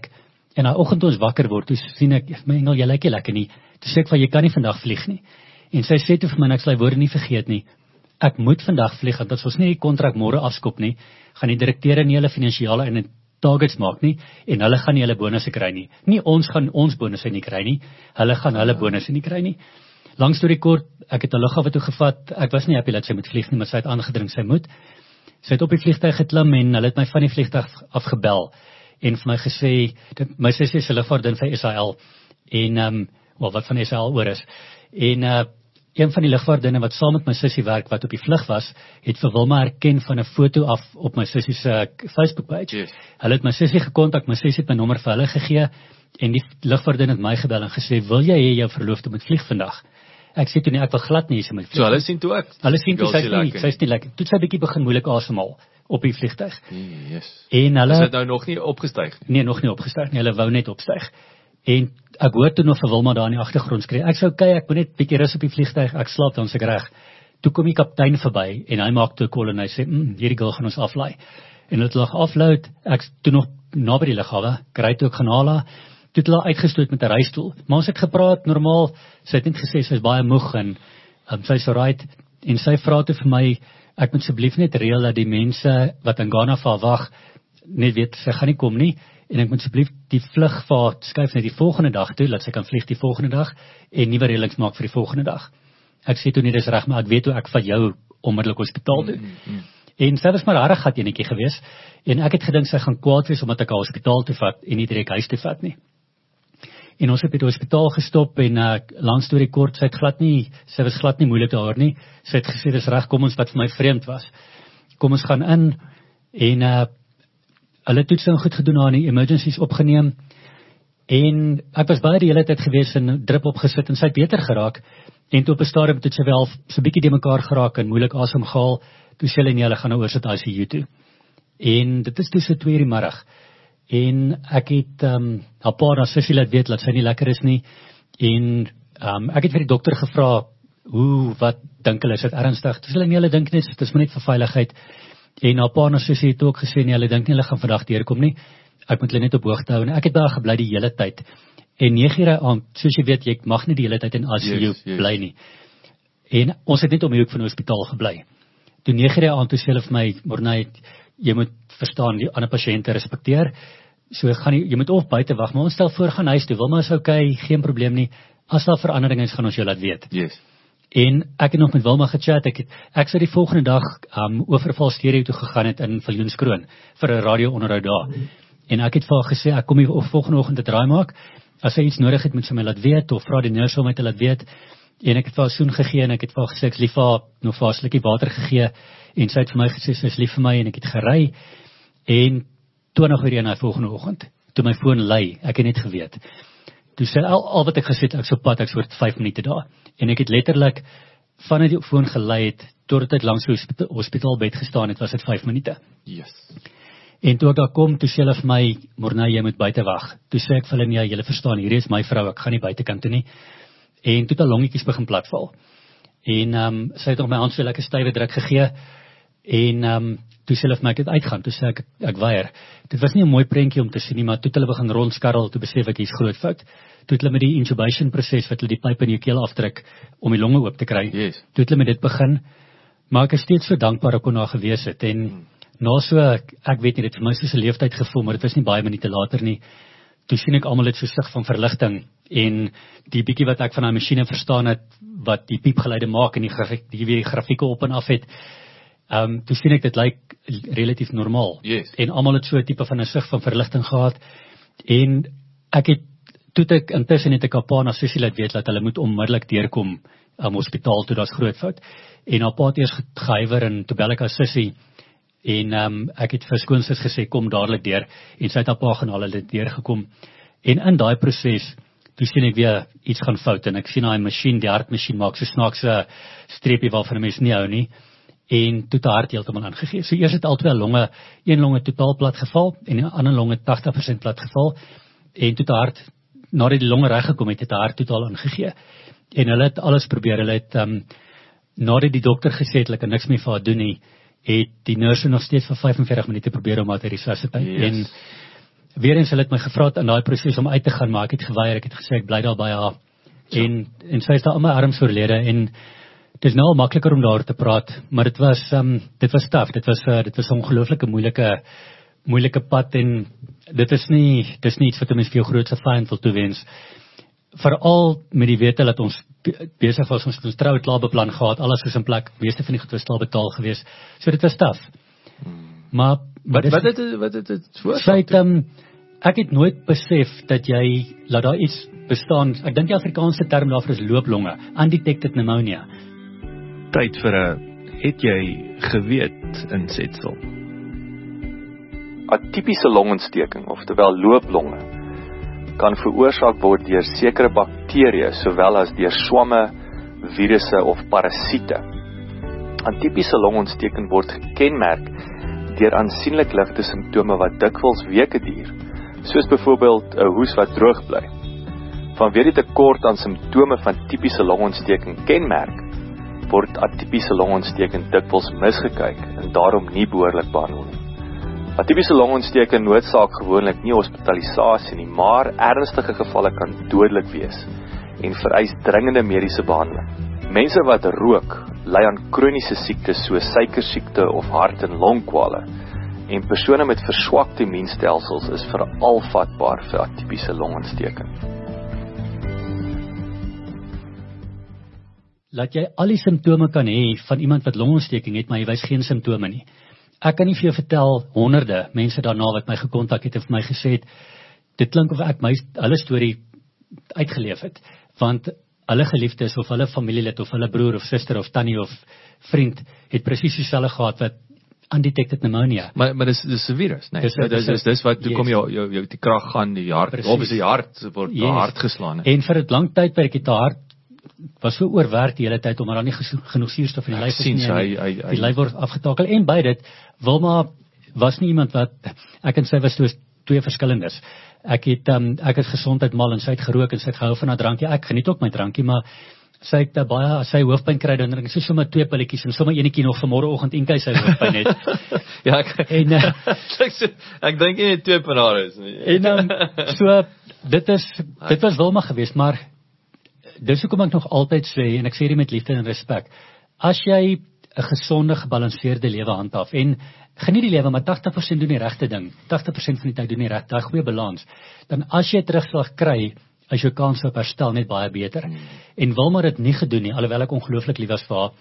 En daai oggend toe ons wakker word, toe sien ek, my engel, jy lyk nie lekker nie. Toe sê ek van, jy kan nie vandag vlieg nie. En sy sê toe vir my, en ek sal die woorde nie vergeet nie, ek moet vandag vlieg, want as ons nie die kontrak môre afskop nie, gaan die direkteure nie hulle finansiële en targets maak nie, en hulle gaan nie hulle bonusse kry nie. Nie ons gaan ons bonusse nie kry nie, hulle gaan hulle bonusse nie kry nie. Lang storie kort, ek het 'n lughawe toe gevat, ek was nie happy dat sy moet vlieg nie, maar sy het aangedring sy moet. Sy het op die vliegtuig geklim en hulle het my van die vliegtuig afgebel en vir my gesê, my sussie se lugvaartdien vir SAL en wat van SAL oor is. En een van die lugvaartdinne wat saam met my sussie werk wat op die vlug was, het vir Wilma herken van 'n foto af op my sussie se Facebook page. Yes. Hulle het my sussie gekontak, my sussie het my nommer vir hulle gegee en die lugvaartdien het my gebel en gesê, "Wil jy hê jou verloofde moet vlieg vandag?" Ek sê toe nie, ek wil glad nie sy moet vlieg. So hulle sien toe ook. Hulle sien toe sy's nie lekker. Toe sy bietjie begin moeilik asemhaal op die vliegtuig. Yes. En hulle Is dit nou nog nie opgestyg nie? Nee, nog nie opgestyg nie. Hulle wou net opstyg. En ek hoor toe nog vir Wilma daar in die agtergrond skree. Ek sê okay, ek moet net bietjie rus op die vliegtuig. Ek slaap dan seker reg. Toe kom die kaptein verby en hy maak toe 'n call en hy sê, hierdie girl gaan ons aflaai. En dit lag afload. Ek toe nog naby die lughawe, kry toe ek gaan haal haar. Toe het hulle uitgestoot met 'n reistool. Maar ons het gepraat normaal. Sy het net gesê sy is baie moeg en sy's alright. En sy vra toe vir my, ek moet asseblief net reël dat die mense wat in Ghana vir haar wag, net weet sy gaan nie kom nie. En ek moet asseblief die vlug vir haar skuif net die volgende dag toe, dat sy kan vlieg die volgende dag en nuwe reëlings maak vir die volgende dag. Ek sê toe nie dis reg, maar ek weet hoe ek van jou onmiddellik hospitaal toe. En sy was maar 'n harde gat enetjie gewees en ek het gedink sy gaan kwaad wees omdat ek haar hospitaal toe vat en nie direk huis toe vat nie. En ons het by die hospitaal gestop en lang storie kort, sy was glad nie moeilik daar nie. Sy het gesê dis reg, kom ons wat vir my vreemd was. Kom ons gaan in en hulle toetsing goed gedoen aan die emergencies opgeneem en ek was baie die hele tyd gewees en drip opgesit en sy het beter geraak en toe op 'n stadium het sy wel so 'n bietjie de mekaar geraak en moeilik asem gehaal. Toe sê hulle nie, hulle gaan nou oor sit ICU toe. En dit is toe so 2:00 die middag. En ek het haar pa na sussie laat weet dat sy nie lekker is nie en ek het vir die dokter gevra wat dink hulle, is dit ernstig? Toe sê hulle nie, hulle dink net dit is maar net vir veiligheid. En haar pa na sussie het ook gesê nie, hulle dink nie hulle gaan vandag deurkom nie. Ek moet hulle net op hoogte hou en ek het daar gebly die hele tyd. En 9:00 aand, soos jy weet, jy mag nie die hele tyd in ICU bly nie. En ons het net om die hoek van die hospitaal gebly. Toe 9:00 aand toe sê hulle vir my, Morney, jy moet verstaan, die ander pasiënte respekteer. So jy moet of buite wag, maar ons stel voor gaan huis toe. Wilma is okay, geen probleem nie. As daar verandering is, gaan ons jou laat weet. Yes. En ek het nog met Wilma gechat. Ek sou die volgende dag Oorval stereo toe gegaan het in Viljoenskroon vir 'n radio-onderhoud daar. En ek het vir haar gesê ek kom hier volgende oggend 'n draai maak. As sy iets nodig het, moet sy my laat weet of vra die nurse om my te laat weet. En ek het vir haar soen gegee en ek het vir haar gesê ek's lief vir haar, nog vir haar 'n slukkie water gegee en sy het vir my gesê sy is lief vir my en ek het gery. En 20:00 na volgende oggend, toe my foon lui, ek het net geweet. Toe sê al wat ek gesê het, ek so pad, ek so 5 minute daar. En ek het letterlik vanuit die foon gelei het totdat ek langs die hospitaalbed gestaan het, was dit 5 minute. Yes. En toe ek daar kom, toe sê hulle vir my, Morney, jy moet buite wag. Toe sê ek vir hulle, ja, julle verstaan, hier is my vrou, ek gaan nie buitekant toe nie. En toe het haar longetjies begin platval. En sy het op my hand so lekker stywe druk gegee. En toe sê hulle vir my, ek het uitgaan. Toe sê ek weier. Dit was nie 'n mooi prentjie om te sien nie, maar toe het hulle begin rondskarrel, toe besef ek hier's groot fout. Toe het hulle met die intubation proses wat hulle die pyp in jou keel afdruk om die longe oop te kry. Yes. Toe het hulle met dit begin. Maar ek is steeds so dankbaar ek kon daar gewees het en na so, ek weet nie, dit vir my soos 'n leeftyd gevoel, maar dit was nie baie minute later nie. Toe sien ek almal het so sig van verligting en die bietjie wat ek van daai masjiene verstaan het wat die piepgeluide maak en die grafieke op en af het. Toe sien ek dit lyk relatief normaal. Yes. En almal het so 'n tipe van 'n sig van verligting gehad. En intussen het ek haar pa na sussie laat weet dat hulle moet onmiddellik deurkom hospitaal toe, daar's groot fout. En haar pa het eers gehuiwer en toe bel ek haar sussie en ek het vir skoonsis gesê kom dadelik deur en sy het haar pa gaan haal, hulle het deurgekom. En in daai proses toe sien ek weer iets gaan fout en ek sien daai masjien, die hartmasjien maak so snaakse streepie waarvan 'n mens nie hou nie. En toe die hart heeltemal aangegee. So eers het al twee longe, een longe totaal plat geval en die ander longe 80% plat geval. En toe die hart, nadat die longe reg gekom het, het die hart totaal aangegee. En hulle het alles probeer. Hulle het nadat die dokter gesê het hulle kan niks meer vir haar doen nie, het die nurse nog steeds vir 45 minute probeer om haar te resusciteer. Yes. En weer eens hulle het my gevra in daai proses om uit te gaan, maar ek het geweier, ek het gesê ek bly daar by haar. En sy is daar in my arms oorlede en dit is nou al makliker om daar te praat, maar dit was taaf, dit was 'n ongelooflike moeilike pad en dit is nie iets wat 'n mens vir jou grootste vyand wil toewens. Veral met die wete dat ons besig was, ons troue klaar beplan gehad, alles was in plek, meeste van die goed was klaar betaal gewees. So dit was taaf. Maar Wat het dit veroorsaak? Ek het nooit besef dat laat daar iets bestaan. Ek dink die Afrikaanse term daarvoor is looplonge, undetected pneumonia. Tyd vir het jy geweet insetsel? Atipiese longontsteking, oftewel looplonge, kan veroorsaak word deur sekere bakterieë sowel as deur swamme, virusse of parasiete. Atipiese longontsteking word gekenmerk deur aansienlik ligte simptome wat dikwels weke duur, soos byvoorbeeld 'n hoes wat droog bly. Vanweë die tekort aan simptome van tipiese longontsteking kenmerk, word atipiese longontsteking dikwels misgekyk en daarom nie behoorlik behandel nie. Atipiese longontsteking noodsaak gewoonlik nie hospitalisasie nie, maar ernstige gevalle kan dodelik wees en vereis dringende mediese behandeling. Mense wat rook, ly aan kroniese siektes soos suikersiekte of hart- en longkwale, en persone met verswakte immuunstelsels is veral vatbaar vir atipiese longontsteking. Laat jy al die simptome kan hê van iemand wat longontsteking het, maar jy wys geen simptome nie. Ek kan nie vir jou vertel honderde mense daarna wat my gekontak het en vir my gesê het, dit klink of ek hulle storie uitgeleef het, want hulle geliefdes of hulle familielid of hulle broer of suster of tannie of vriend het presies dieselfde gehad wat undetected pneumonia. Maar dis 'n virus, nee. Dis wat toe kom jou die krag gaan, die hart, of die hart word hard geslaan. En vir 'n lang tydperk het die hart was so oorwerk die hele tyd omdat daar nie genoeg suurstof in die lyf is nie. Die lyf word afgetakel en by dit Wilma was nie iemand wat ek en sy was twee verskillendes. Ek is gesondheid mal en sy het gerook en sy het gehou van 'n drankie. Ek geniet ook my drankie, maar sy het baie sy hoofpyn kry dan drink sy sommer 2 pilletjies en sommer enetjie nog vir môreoggend en kyk sy hoofpyn het. Ja, ek dink nie 2 panades nie. En so dit was Wilma geweest, maar dis hoekom ek nog altyd sê en ek sê dit met liefde en respek. As jy 'n gesonde, gebalanseerde lewe handhaaf en geniet die lewe, maar 80% doen die regte ding, 80% van die tyd doen die regte, goeie balans, dan as jy terugslag kry, is jou kans op herstel net baie beter. En Wilma het dit nie gedoen nie, alhoewel ek ongelooflik lief was vir haar.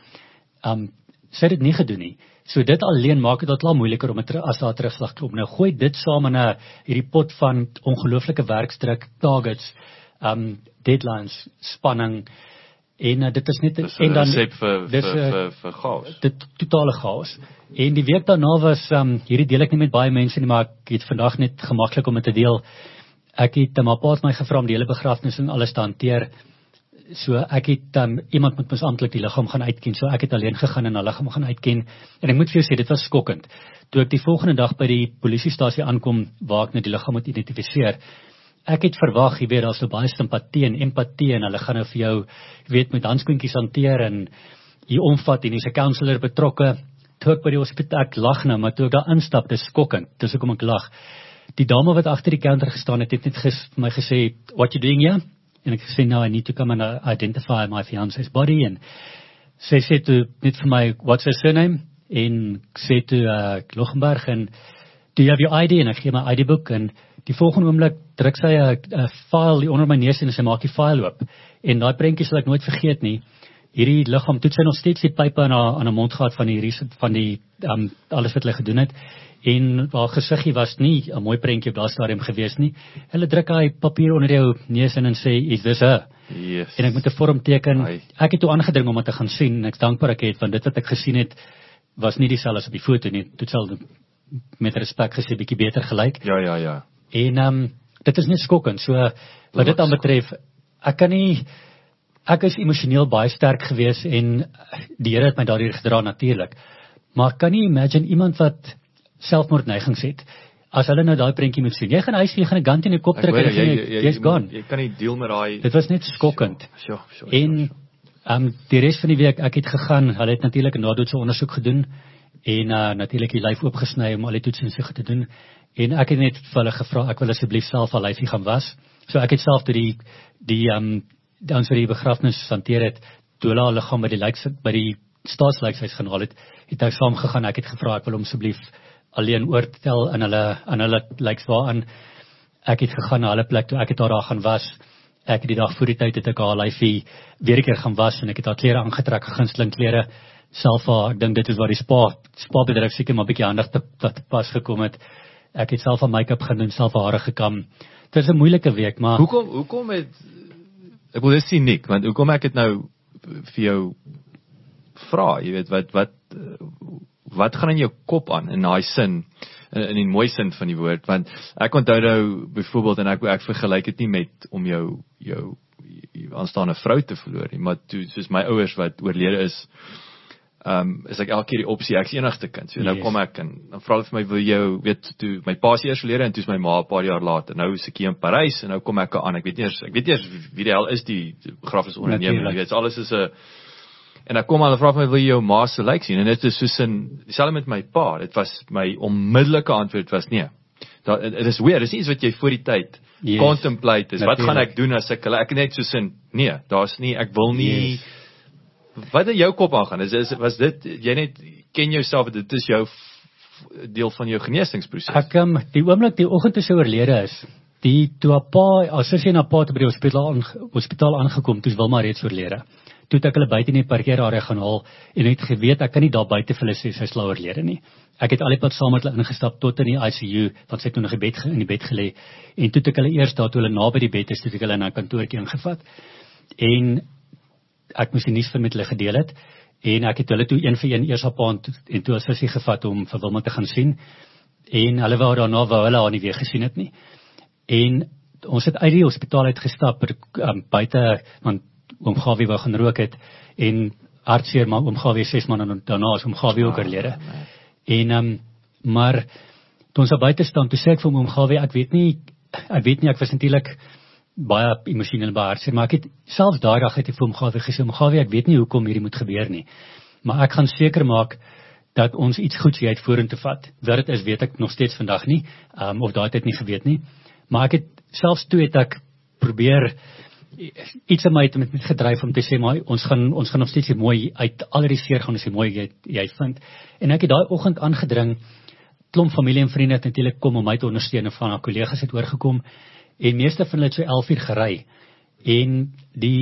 Sy het dit nie gedoen nie. So dit alleen maak dit al moeiliker om as daar terugslag klop. Nou gooi dit saam in hierdie pot van ongelooflike werkdruk, targets, deadlines, spanning. En dit is net en dan vir chaos. Dit totale chaos. En die week daarna was hierdie deel ek nie met baie mense nie, maar ek het vandag net gemaklik om dit te deel. Ek het my pa het my gevra om die hele begrafnis en alles te hanteer. So ek het iemand moet mos amptelik die liggaam gaan uitken. So ek het alleen gegaan en 'n liggaam gaan uitken. En ek moet vir jou sê dit was skokkend. Toe ek die volgende dag by die polisiestasie aankom waar ek nou die liggaam moet identifiseer. Ek het verwag, jy weet, daar's so baie simpatie en empatie en hulle gaan nou vir jou, jy weet, met handskoentjies hanteer en jy omvat en jy's 'n counselor betrokke. Toe ek by die hospitaal, ek lag nou, maar toe ek daar instap, dis skokkend. Dis hoekom ek lag. Die dame wat agter die counter gestaan het net vir my gesê, "What you doing here?" En ek gesê, "No, I need to come and identify my fiance's body." En sy sê toe net vir my, "What's her surname?" En sê toe Lochenberg en "Do you have your ID?" En ek gee my ID-boek en die volgende oomblik druk sy 'n file onder my neus en sy maak die file oop. En daai prentjie sal ek nooit vergeet nie. Hierdie liggaam toe sy nog steeds die pype aan haar mond gehad van die alles wat hulle gedoen het. En haar gesiggie was nie 'n mooi prentjie op daardie stadium gewees nie. Hulle druk daai papier onder jou neus in en sê, "Is this her?" Yes. En ek moet 'n vorm teken. Ek het toe aangedring om dit te gaan sien en ek is dankbaar ek het, want dit wat ek gesien het was nie dieselfde as op die foto nie. Dit sal met respek gesê bietjie beter gelyk. Ja. En dit is net skokkend. So wat dit aan betref, ek is emosioneel baie sterk gewees en die Here het my daardeur gedra natuurlik. Maar kan nie imagine iemand wat selfmoordneigings het. As hulle nou daai prentjie moet sien. Jy gaan huis, jy gaan 'n gun in jou kop druk en jy's gone. Jy kan nie deel met daai. Dit was net skokkend. En die res van die week ek het gegaan, hulle het natuurlik 'n nadoetse ondersoek gedoen en natuurlik die lyf oopgesny om al die toetse en so te doen. En ek het net vir hulle gevra, ek wil asseblief self al lyfie gaan was. So ek het self toe die ons wat die begrafnis hanteer het, toe hulle liggaam by die staatslykshuis gaan haal het ek saam gegaan, ek het gevra, ek wil hom asseblief alleen oortel in hulle lykswa aan. Ek het gegaan na hulle plek toe, ek het daar gaan was. Ek het die dag voor die tyd het ek haar lyfie weer 'n keer gaan was en ek het haar klere aangetrek, gunsteling klere. Self ek dink dit is waar die spa-bedryf seker maar 'n bietjie handig te pas gekom het. Ek het self haar make-up gedoen, self haar hare gekam. Dit is 'n moeilike week, maar hoekom het ek wil dit sien Nick, want hoekom ek het nou vir jou vra, jy weet wat gaan in jou kop aan in daai sin, in die mooi sin van die woord, want ek onthou nou byvoorbeeld en ek vergelyk dit nie met om jou aanstaande vrou te verloor nie, maar toe soos my ouers wat oorlede is ek elke keer die opsie, ek is enigste kind, so nou kom ek en dan vra hulle vir my, wil jou, weet, toe my pa se eers verlede en toe is my ma 'n paar jaar later, nou is ek hier in Parys en nou kom ek aan, ek weet nie eers wie die hel is die begrafnisondernemer, jy weet, alles is 'n en ek kom aan en vra vir my, wil jy jou ma se lyk sien, en dit is soos in, dieselfde met my pa, dit was my onmiddellike antwoord was nee, dit is weird, dit is iets wat jy voor die tyd contemplate is, wat gaan ek doen as ek net soos in, nee, daar's nie, ek wil nie, wat in jou kop aangaan, was dit, jy net ken jouself, dit is jou deel van jou geneesingsproses. Ek, die oomblik die oggend toe sy oorlede is, toe haar pa, as sy na pa toe by die hospitaal aangekom, toe is Wilma reeds oorlede. Toe het ek hulle buite in die parkeerarea gaan haal, en het geweet, ek kan nie daar buite vir hulle sê, sy is al oorlede nie. Ek het al die pad saam met hulle ingestap, tot in die ICU, want sy het toe nog in die bed gelê, en toe het ek hulle eers daar, toe hulle naby die bed is, toe het ek hulle in 'n kantoortjie ingevat, en ek moes die nuus met hulle gedeel het, en ek het hulle toe een vir een eers op aan, en toe as sy gevat om vir Wilma te gaan sien, en hulle wou daarna hulle haar nie weer gesien het nie, en ons het uit die hospitaal uitgestap, buite, want oom Gawie wou gaan rook het, en hartseer, maar oom Gawie 6 maande daarna is oom Gawie ook oorlede, en, maar, toe ons daar buite staan, toe sê ek vir oom Gawie, ek weet nie, ek was natuurlik baie emosioneel baie hartseer, maar ek het, selfs daai dag het ek vir oom Gawie gesê, oom Gawie, ek weet nie hoekom hierdie moet gebeur nie, maar ek gaan seker maak, dat ons iets goeds hieruit vorentoe vat, wat dit is, weet ek nog steeds vandag nie, of daai tyd nie geweet nie, maar ek het, selfs toe het ek probeer, iets in my het met gedryf om te sê, maar ons gaan nog steeds mooi uit al die seer gaan ons mooi jy vind. En ek het daai oggend aangedring, klomp familie en vriende het natuurlik kom om my te ondersteun, en van haar kollegas het oorgekom, en meeste van hulle het so 11 uur gery, en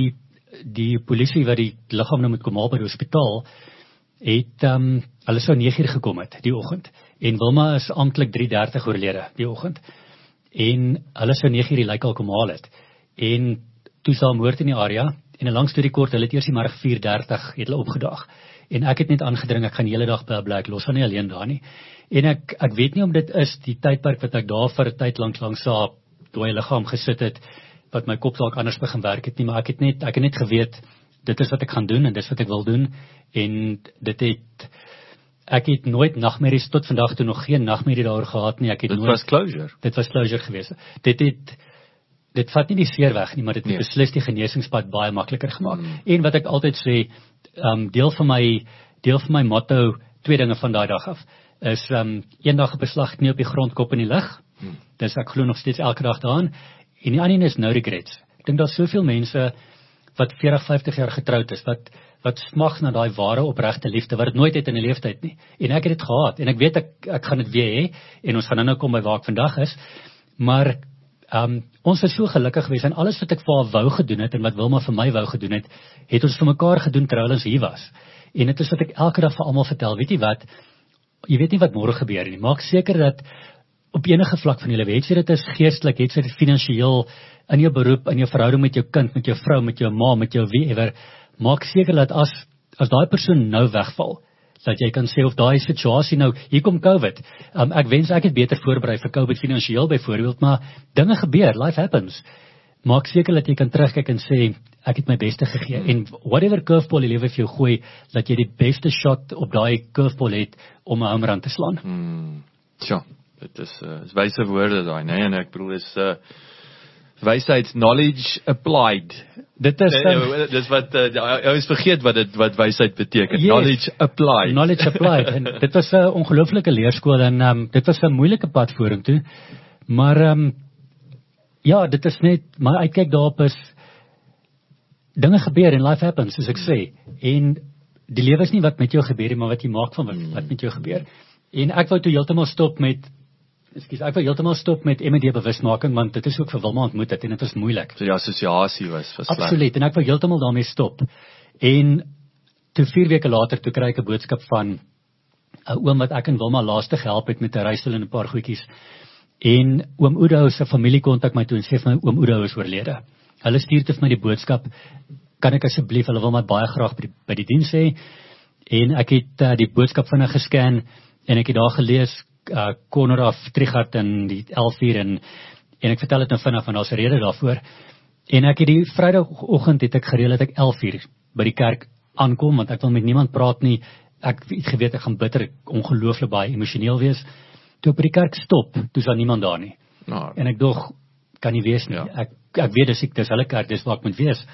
die polisie wat die liggaam nou moet kom haal by die hospitaal, het hulle sou 9 uur gekom het, die oggend, en Wilma is amptelik 3:30 oorlede, die oggend, en hulle sou 9 uur die lijk al kom haal het, en toe sal moord in die area, en 'n lang storie kort, hulle het eers die middag 4:30 het hulle opgedaag, en ek het net aangedring, ek gaan die hele dag by bly, ek los haar nie alleen daar nie, en ek weet nie om dit is, die tydperk wat ek daar vir 'n tyd langs haar dooie liggaam gesit het, wat my kop dalk anders begin werk het nie, maar ek het net geweet, dit is wat ek gaan doen, en dit is wat ek wil doen, en ek het nooit nagmerries, tot vandag toe nog geen nagmerrie daaroor gehad nie, dit was closure. Dit was closure geweest, dit vat nie die seer weg nie, maar dit het beslis die genesingspad baie makliker gemaak. En wat ek altyd sê, deel van my motto, 2 dinge van daai dag af, is eendag 'n beslag nie op die grond, kop in die lug. Dis ek glo nog steeds elke dag daaraan. En die ander is no regrets. Ek dink daar's soveel mense wat 40, 50 jaar getroud is, wat smag na daai ware opregte liefde, wat dit nooit het in 'n leeftyd nie. En ek het dit gehad, en ek weet ek gaan dit weer hê, en ons gaan nou kom by waar ek vandag is, maar ons was so gelukkig geweest, en alles wat ek vir haar wou gedoen het, en wat Wilma vir my wou gedoen het ons vir mekaar gedoen terwyl ons hier was. En dit is wat ek elke dag vir almal vertel, weet jy wat, jy weet nie wat môre gebeur nie, maak seker dat op enige vlak van jou lewe, het jy dit is geestelik, het jy dit finansiëel, in jou beroep, in jou verhouding met jou kind, met jou vrou, met jou ma, met jou wieever, maak seker dat as daai persoon nou wegval, dat jy kan sê, of daai situasie nou, hier kom COVID, ek wens ek het beter voorberei vir COVID finansiëel byvoorbeeld, maar dinge gebeur, life happens, maak seker dat jy kan terugkyk en sê, ek het my beste gegee, en whatever curveball die lewe vir jou gooi, dat jy die beste shot op daai curveball het, om 'n home run te slaan. Tja, dit is wyse woorde daai, nee, en ek bedoel, Wysheid, knowledge applied. Dit is Dis wat jy is vergeet wat wysheid beteken. Yes. Knowledge applied. Knowledge applied. En dit was 'n ongelooflike leerskool en dit was 'n moeilike pad vorentoe. Maar ja, dit is net my uitkyk daarop is dinge gebeur en life happens, soos ek sê. En die lewe is nie wat met jou gebeur nie, maar wat jy maak van wat met jou gebeur. En ek wou toe heeltemal stop met M&D bewusmaking, want dit is ook vir Wilma ontmoet het en dit was moeilik. So die assosiasie was sleg. Absoluut, en ek wou heeltemal daarmee stop. En toe 4 weke later, toe kry ek 'n boodskap van 'n oom wat ek en Wilma laaste gehelp het met 'n reisel en 'n paar goedjies. En oom Oudo se familie kontak my toe en sê vir my, oom Oudo is oorlede. Hulle stuur vir my die boodskap, kan ek asseblief, hulle wil my baie graag by die diens hê. En ek het die boodskap van hulle gescan en ek het daar gelees Konrad Trichardt in die 11 uur en ek vertel dit nou vinnig want daar's 'n rede daarvoor. En ek het die Vrydagoggend het ek gereël dat ek 11 uur by die kerk aankom want ek wil met niemand praat nie. Ek het geweet ek gaan bitter ongelooflik baie emosioneel wees. Toe ek by die kerk stop, toe is daar niemand daar nie. Nou, En ek dog kan nie wees nie. Ja. Ek weet dis hulle kerk, dis waar ek moet wees.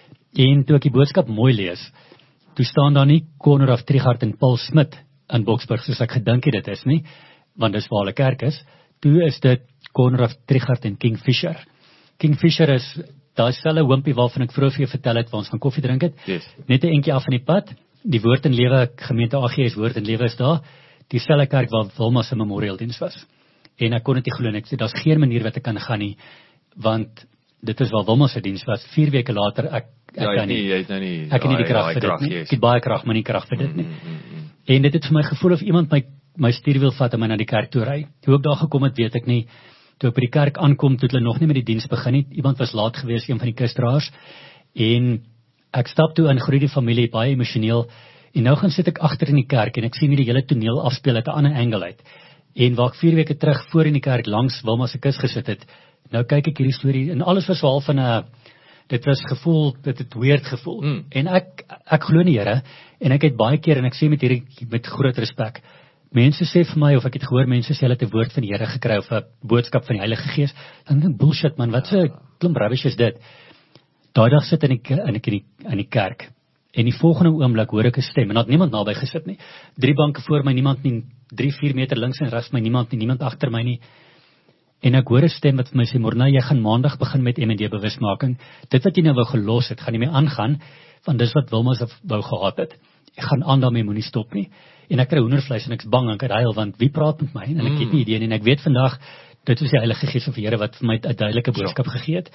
En toe ek die boodskap mooi lees, toe staan daar nie Konrad Trichardt en Paul Smit in Boksburg soos ek gedink het dit is nie, want dis waar hulle kerk is. Toe is dit Konrad Trichardt en King Fisher. King Fisher is daai selfe hompie waarvan ek vroeër vir jou vertel het waar ons gaan koffie drink het. Yes. Net 'n entjie af van die pad. Die Woord en Lewe gemeente AGS Woord en Lewe is daar. Dieselfde kerk waar Wilma se memorialdiens was. En ek kon dit nie glo nie. Ek sê daar's geen manier wat ek kan gaan nie, want dit is waar Wilma se diens was. 4 weke later ek kan nie. Jy het nou nie. Ek het nie die krag vir dit nie. Ek het baie krag, maar nie krag vir dit nie. En dit het vir my gevoel of iemand my stuurwiel vat en my na die kerk toe ry. Hoe ek daar gekom het, weet ek nie. Toe ek by die kerk aankom, toe hulle nog nie met die diens begin het. Iemand was laat geweest, een van die kustraars. En ek stap toe in, groei die familie, baie emosioneel. En nou gaan sit ek agter in die kerk en ek sien hoe die hele toneel afspeel uit 'n ander angle uit. En waar ek 4 weke terug voor in die kerk langs Wilma se kus gesit het, nou kyk ek hierdie storie en alles was half van dit was gevoel, dit het weird gevoel. En ek glo in die Here en ek het baie keer en ek sê met groot respek. Mense sê vir my of ek het gehoor mense sê hulle het 'n woord van die Here gekry of 'n boodskap van die Heilige Gees. Dan dink bullshit man, wat 'n klomp rubbish is dit. Daai dag sit in die kerk. En die volgende oomblik hoor ek 'n stem en daar het niemand naby gesit nie. 3 banke voor my, niemand nie, 3-4 meter links en regs my, niemand agter my nie. En ek hoor 'n stem wat vir my sê, Morna, jy gaan maandag begin met M&D bewusmaking. Dit wat jy nou wou gelos het, gaan nie meer aangaan, want dis wat Wilma se wou gehad het. Ek gaan aan daarmee, moenie stop nie. En ek kry hoendervleis en ek's bang, ek het huil, want wie praat met my? En ek het nie idee nie, en ek weet vandag, dit is die Heilige Gees van die Here wat vir my 'n duidelike boodskap gegee het.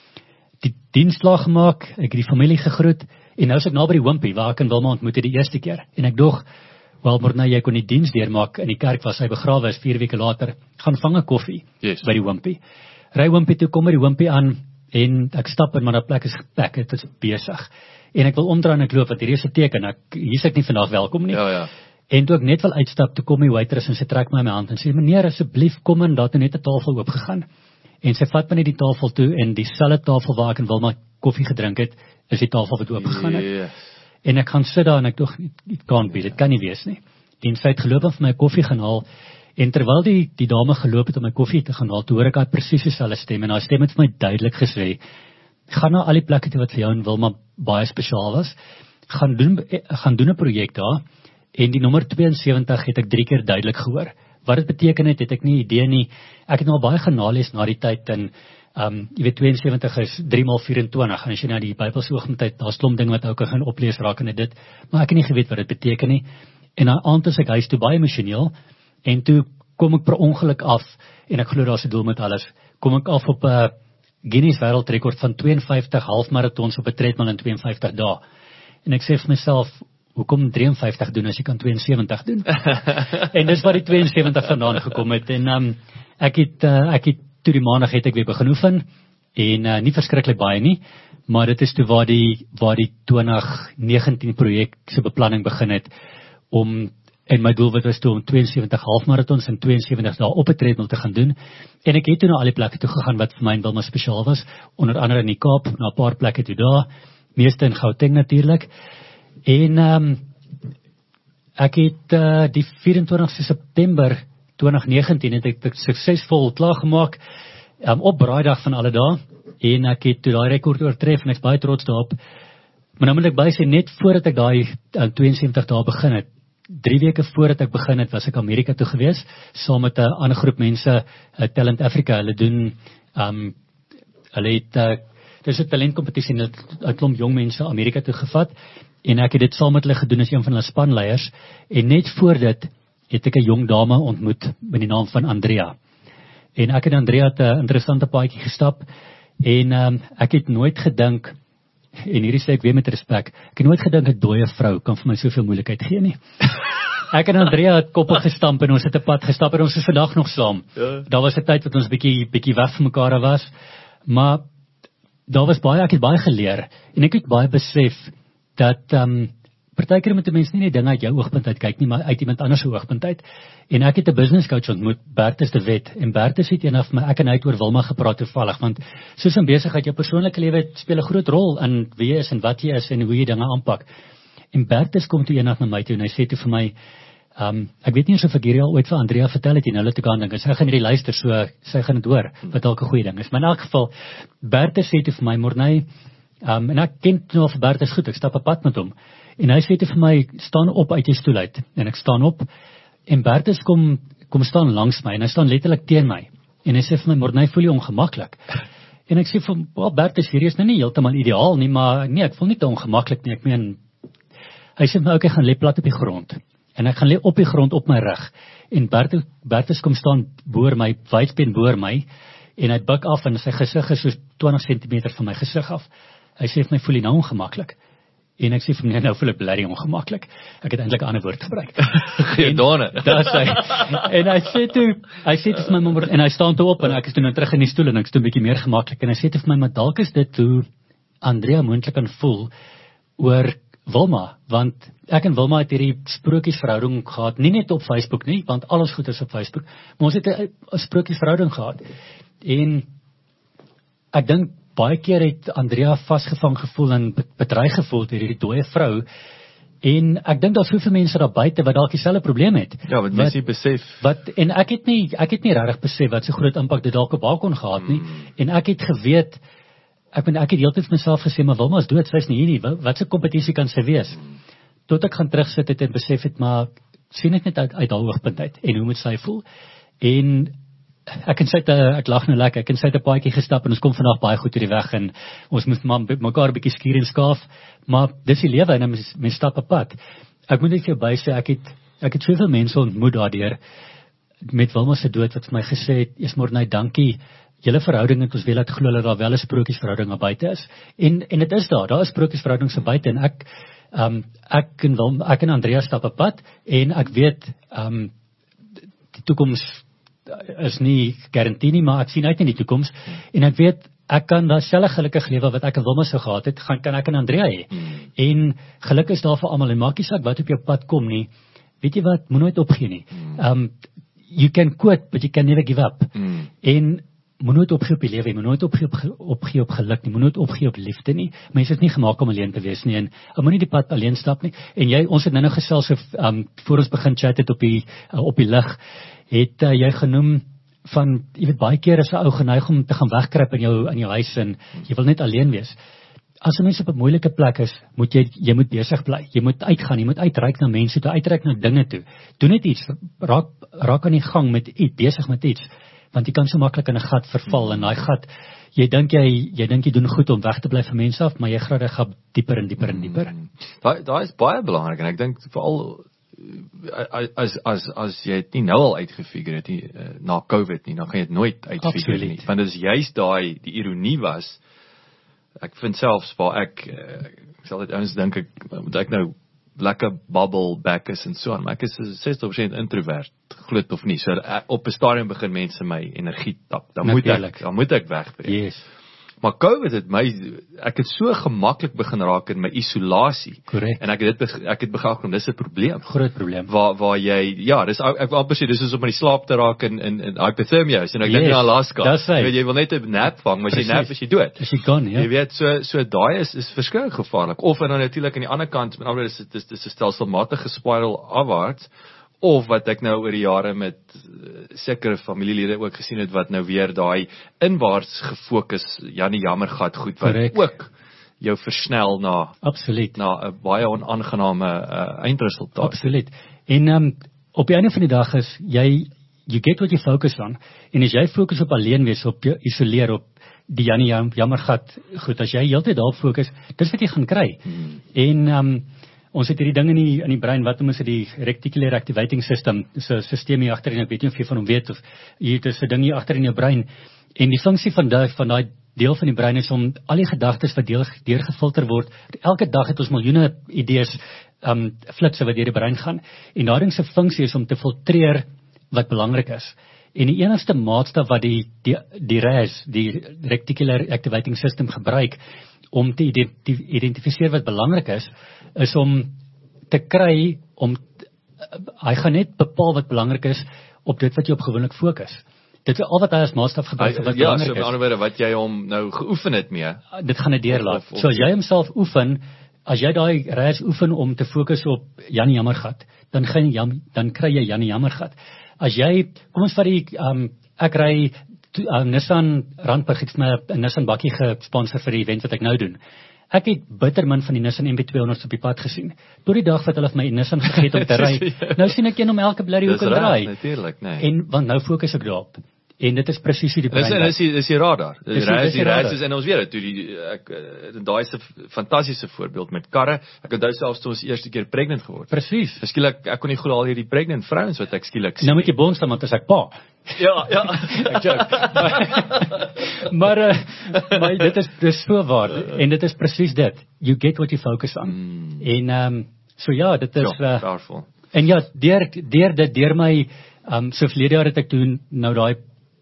Die diens klaar gemaak, ek het die familie gegroet, en nou is ek naby die Wimpie, waar ek en Wilma ontmoet het die eerste keer. En ek dog, wel, maar nou jy kon die diens deurmaak in die kerk waar sy begrawe is 4 weke later, gaan vang 'n koffie by die Wimpie. Ry Wimpie toe, kom by die Wimpie aan, en ek stap in, maar die plek is gepek, het is besig. En ek wil omdraai en ek loop, want hier is 'n teken, hier is ek nie vandag welkom nie. Ja. En toe ek net wil uitstap, toe kom die waitress en sy trek my hand en sê, meneer, asseblief kom in, daar het net 'n tafel oopgegaan. En sy vat my net die tafel toe, en dieselfde tafel waar ek en Wilma koffie gedrink het, is die tafel wat oopgegaan het. Yes. En ek gaan sit daar en ek dog, it can't be, dit kan nie wees nie. En sy het geloop en vir my koffie gaan haal, en terwyl die dame geloop het om my koffie te gaan haal, toe hoor ek haar presies dieselfde stem, en haar stem het vir my duidelik gesê, gaan na al die plekke toe wat vir jou en Wilma baie spesiaal was, gaan doen 'n projek daar, en die nommer 72 het ek 3 keer duidelik gehoor. Wat dit beteken het ek nie idee nie. Ek het nou baie gaan nalees na die tyd, en jy weet 72 is 3x24, en as jy nou die Bybelse oogmetyd, daar's klomp dinge wat ou kan gaan oplees raak en dit, maar ek het nie geweet wat dit beteken nie. En daai aand is ek huis toe baie emosioneel, en toe kom ek per ongeluk af, en ek glo daar's 'n doel met alles, kom ek af op 'n Guinness wêreldrekord van 52 halfmaratons op 'n treadmill in 52 dae. En ek sê vir myself, hoekom 53 doen as jy kan 72 doen? En dis waar die 72 vandaan gekom het. En ek het toe die maandag het ek weer begin oefen, en nie verskriklik baie nie, maar dit is toe waar die 2019 projek se beplanning begin het, en my doel was toe om 72 halfmaratons en 72 dae op 'n treadmill te gaan doen. En ek het toe na al die plekke toe gegaan wat vir my en Wilma spesiaal was, onder andere in die Kaap, na 'n paar plekke toe daar, meeste in Gauteng natuurlik. En ek het die 24 September 2019 het ek suksesvol klaargemaak, op braaidag van alle dae, en ek het toe daai rekord oortref en ek's baie trots daarop. Maar nou moet ek by sê, net voordat ek daai 72 dae begin het, 3 weke voordat ek begin het, was ek Amerika toe gewees, saam met 'n ander groep mense, Talent Africa. Hulle doen, hulle het, dis 'n talentkompetisie, en 'n klomp jong mense Amerika toe gevat, en ek het dit saam met hulle gedoen as een van hulle spanleiers, en net voor dit het ek 'n jong dame ontmoet met die naam van Andrea. En ek en Andrea het 'n interessante paadjie gestap, en ek het nooit gedink, en hierdie sê ek weer met respek, ek het nooit gedink 'n dooie vrou kan vir my soveel moeilikheid gee nie. Ek en Andrea het koppel gestamp en ons het 'n pad gestap en ons is vandag nog saam. Daar was 'n tyd wat ons bietjie weg van mekaar was, maar daar was baie, ek het baie geleer, en ek het baie besef dat partykeer moet 'n mens nie net dinge uit jou oogpunt uit kyk nie, maar uit iemand anders se oogpunt uit. En ek het 'n business coach ontmoet, Bertus de Wet, en Bertus het eendag vir my, ek en hy het oor Wilma gepraat toevallig, want soos in besigheid, jou persoonlike lewe speel 'n groot rol in wie jy is en wat jy is en hoe jy dinge aanpak. En Bertus kom toe eendag na my toe en hy sê toe vir my, ek weet nie of ek hierdie al ooit vir Andrea vertel het, en hulle toe gaan dink, en sy gaan hierdie luister, so sy gaan dit hoor, wat dalk 'n goeie ding is. Maar in elk geval, Bertus sê toe vir my, Morney, en ek ken nou vir Bertus goed, ek stap 'n pad met hom, en hy sê toe vir my, staan op uit jou stoel uit, en ek staan op, en Bertus kom staan langs my, en hy staan letterlik teen my, en hy sê vir my, Morney, voel jy ongemaklik? En ek sê vir hom, well, Bertus, hierdie is nou nie heeltemal ideaal nie, maar nee, ek voel nie te ongemaklik nie, ek meen, hy sê vir my, ek gaan lê plat op die grond, en ek gaan lê op die grond op my rug, en Bertus kom staan boor my, wydbeen boor my, en hy buik af, en sy gesig is soos 20 cm van my gesig af. Hy sê vir my, voel jy nou ongemaklik? En ek sê vir my, nou voel ek blerrie ongemaklik. Ek het eintlik 'n ander woord gebruik. Daar sê en hy sê toe vir my, en hy staan toe op, en ek is toe nou terug in die stoel, en ek is toe 'n bietjie meer gemaklik, en hy sê toe vir my, maar dalk is dit hoe Andrea moontlik kan voel oor Wilma, want ek en Wilma het hierdie sprokiesverhouding gehad, nie net op Facebook nie, want alles goed is op Facebook, maar ons het 'n sprokiesverhouding gehad, en ek dink, baie keer het Andrea vasgevang gevoel en bedreig gevoel deur hierdie dooie vrou, en ek dink daar's soveel mense daar buite wat dalk dieselfde probleem het. Ja, wat mense nie besef. En ek het nie regtig besef wat so groot impak dit dalk op haar kon gehad nie, en ek het geweet, ek het heeltyd vir myself gesê, maar Wilma is dood, sy is nie hier nie, wat se kompetisie kan sy wees? Tot ek gaan terugsit het en besef het, maar sien ek net uit haar oogpunt uit, en hoe moet sy voel? En ek lag nou lekker, ek en sy het 'n paadjie gestap, en ons kom vandag baie goed hierdie weg, en ons moet mekaar 'n bietjie skuur en skaaf, maar dis die lewe, en mens stap 'n pad. Ek moet net vir jou bysê, ek het soveel mense ontmoet daardeur, met Wilma se dood, wat vir my gesê het, eers Morney, dankie, julle verhouding het ons wel laat glo dat daar wel 'n sprokiesverhouding aan buite is, en dit is daar is sprokiesverhoudings aan buite, en ek en Andrea stap 'n pad, en ek weet, die toekoms is nie garantie nie, maar ek sien uit in die toekoms, en ek weet, ek kan daar selfe gelukkig lewe wat ek en Wilma so gehad het, kan ek en Andrea hê, en geluk is daar vir almal, en maak nie saak wat op jou pad kom nie, weet jy wat, moet nooit opgee nie, you can quit, but you can never give up, en moet nooit opgee op die lewe, moet nooit opgee op geluk nie, moet nooit opgee op liefde nie, mense is nie gemaak om alleen te wees nie, en moet nie die pad alleen stap nie, en ons het nou gesels, voor ons begin chat het op die lig, het jy genoem van, jy weet, baie keer is 'n ou geneig om te gaan wegkruip in jou huis, en jy wil net alleen wees. As 'n mens op 'n moeilike plek is, moet jy moet besig bly, jy moet uitgaan, jy moet uitreik na mense toe, uitreik na dinge toe, doen net iets, raak aan die gang met iets, besig met iets, want jy kan so maklik in 'n gat verval, en daai gat, jy dink jy doen goed om weg te bly van mense af, maar jy gaan dieper en dieper en dieper. Daai is baie belangrik, en ek dink veral as jy het nie nou al uitgefigure het nie, na COVID nie, dan gaan jy het nooit uitfigure nie, want dit is juist die ironie was, ek vind selfs waar ek sal dit ouens dink, moet ek nou lekker bubble back is en so aan, maar ek is 60% introvert, glo of nie, so op 'n stadium begin mense my energie tap, dan moet ek wegbreek. Yes. Maar COVID het ek het so gemaklik begin raak in my isolasie. Correct. En ek het begin, dis 'n probleem. Groot probleem. Waar jy, ek wil amper sê, dis is om in die slaap te raak in hypothermia, en ek dink in Alaska. Jy wil net 'n nap vang, maar as jy nap is jy dood. As jy kan, ja. Jy weet, so daai is verskriklik gevaarlik. Of en dan natuurlik aan die ander kant, met ander woorde, dis 'n stelselmatige spiral afwaarts, of wat ek nou oor die jare met sekere familielede ook gesien het, wat nou weer daai inwaarts gefokus Janie Jammergat goed, wat Correct. ook jou versnel na Absoluut. 'n baie onaangename eindresultaat. Absoluut. En op die einde van die dag is you get what you focus on. En as jy fokus op alleen wees, op jou isoleer, op die Janie Jammergat goed, as jy heeltyd daarop fokus, dis wat jy gaan kry. En ons het hierdie ding in die brein, wat noem ons die reticular activating system, dis 'n sisteem hier agterin, ek weet nie of jy van hom weet, of hier is 'n ding hier agter in jou brein, en die funksie van daai deel van die brein is om al die gedagtes wat deurgefilter word, elke dag het ons miljoene idees, flitsse wat deur die brein gaan, en daardie se funksie is om te filtreer wat belangrik is. En die enigste maatstaf wat die RAS, die Reticular Activating System, gebruik om te identifiseer wat belangrik is om te kry, hy gaan net bepaal wat belangrik is op dit wat jy op gewoonlik fokus. Dit is al wat hy as maatstaf gebruik wat belangrik is. Ja, so met ander woorde, wat jy hom nou geoefen het mee. Dit gaan dit deurlaat. So as jy homself oefen, as jy daai RAS oefen om te fokus op Janie Jammergat, dan kry jy Janie Jammergat. As jy, kom ons vat ek ry Nissan Randburg, het my 'n Nissan bakkie gesponsor vir die event wat ek nou doen. Ek het bitter min van die Nissan MB200's op die pad gesien. Tot die dag wat hulle vir my Nissan gegee het om te ry. Nou sien ek een om elke blerrie hoek en draai. Natuurlik, nee. En want nou fokus ek daarop. En dit is presies hoe die brein werk. Dis die radar. Dis die radar. En ons weet dit, daai is 'n fantastiese voorbeeld met karre. Ek onthou selfs toe ons eerste keer pregnant geword. Presies. Skielik, ek kon nie glo al hierdie pregnant vrouens wat ek skielik sien. Nou moet jy bonsam, want as ek pa. Ja. Ek joke. Maar dis so waar. En dit is presies dit. You get what you focus on. En so ja, dit is powerful. En ja, deur my so verlede jaar het ek toe nou daai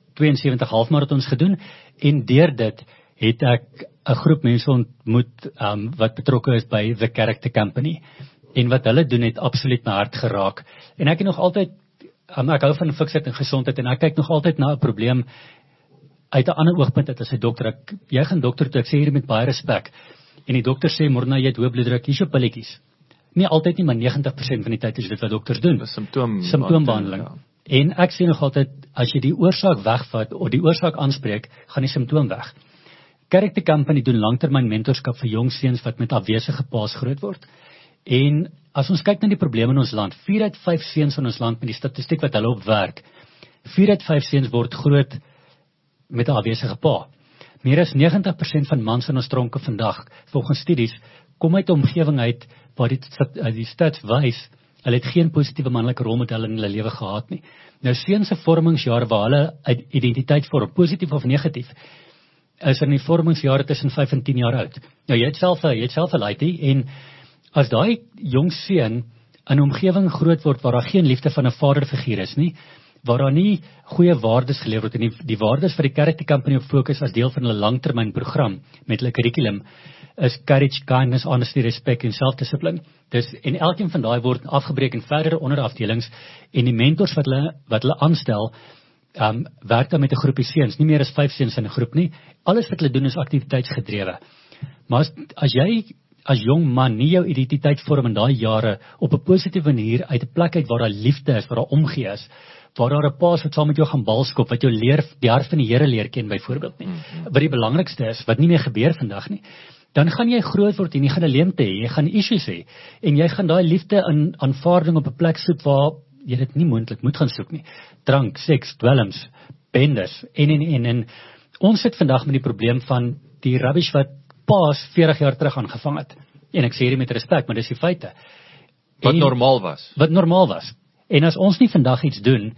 72 halfmarathons gedoen, en deur dit het ek 'n groep mense ontmoet wat betrokke is by The Character Company, en wat hulle doen het absoluut my hart geraak. En ek het nog altyd, ek hou van fiksheid en gesondheid, en ek kyk nog altyd na 'n probleem uit 'n ander oogpunt as 'n dokter. Jy gaan dokter toe, ek sê hier met baie respek, en die dokter sê, Morna, jy het hoë bloeddruk, hier is jou pilletjies. Nie altyd nie, maar 90% van die tyd is dit wat dokters doen. Simptoombehandeling. Ja. En ek sê nog altyd, as jy die oorsaak wegvat, of die oorsaak aanspreek, gaan die simptoom weg. Character Company doen langtermyn mentorskap vir jong seuns wat met afwesige paas groot word. En as ons kyk na die probleme in ons land, 4 uit 5 seuns in ons land, met die statistiek wat hulle opwerk, 4 uit 5 seuns word groot met 'n afwesige pa. Meer as 90% van mans in ons tronke vandag, volgens studies, kom uit 'n omgewing uit waar die stats wys, hulle het geen positiewe manlike rolmodel in hulle lewe gehad nie. Nou seuns se vormingsjare waar hulle identiteit vorm, positief of negatief, is in die vormingsjare tussen 5 en 10 jaar oud. Nou jy het self 'n laaitie, en as daai jong seun in 'n omgewing groot word waar daar geen liefde van 'n vaderfiguur is nie, waar daar nie goeie waardes geleer word, en die waardes vir die Character Company op fokus as deel van hulle langtermynprogram met hulle curriculum is courage, kindness, honesty, respect en selfdissipline. En elkeen van daai word afgebreek in verdere onderafdelings, en die mentors wat hulle aanstel, werk dan met 'n groepie seuns, nie meer as 5 seuns in 'n groep nie. Alles wat hulle doen is aktiwiteitsgedrewe. Maar as jy as jong man nie jou identiteit vorm in daai jare op 'n positiewe manier uit 'n plek uit waar daar liefde is, waar daar omgee is, waar daar 'n paas wat saam met jou gaan balskop, wat jou leer die hart van die Here leer ken byvoorbeeld nie. Wat die belangrikste is, wat nie meer gebeur vandag nie. Dan gaan jy groot word en jy gaan 'n leemte hê, jy gaan issues hê, en jy gaan daai liefde in aanvaarding op 'n plek soek waar jy dit nie moontlik moet gaan soek nie. Drank, seks, dwelms, bendes, en ons sit vandag met die probleem van die rubbish wat paas 40 jaar terug aangevang het. En ek sê dit met respek, maar dis die feite. Wat normaal was. En as ons nie vandag iets doen,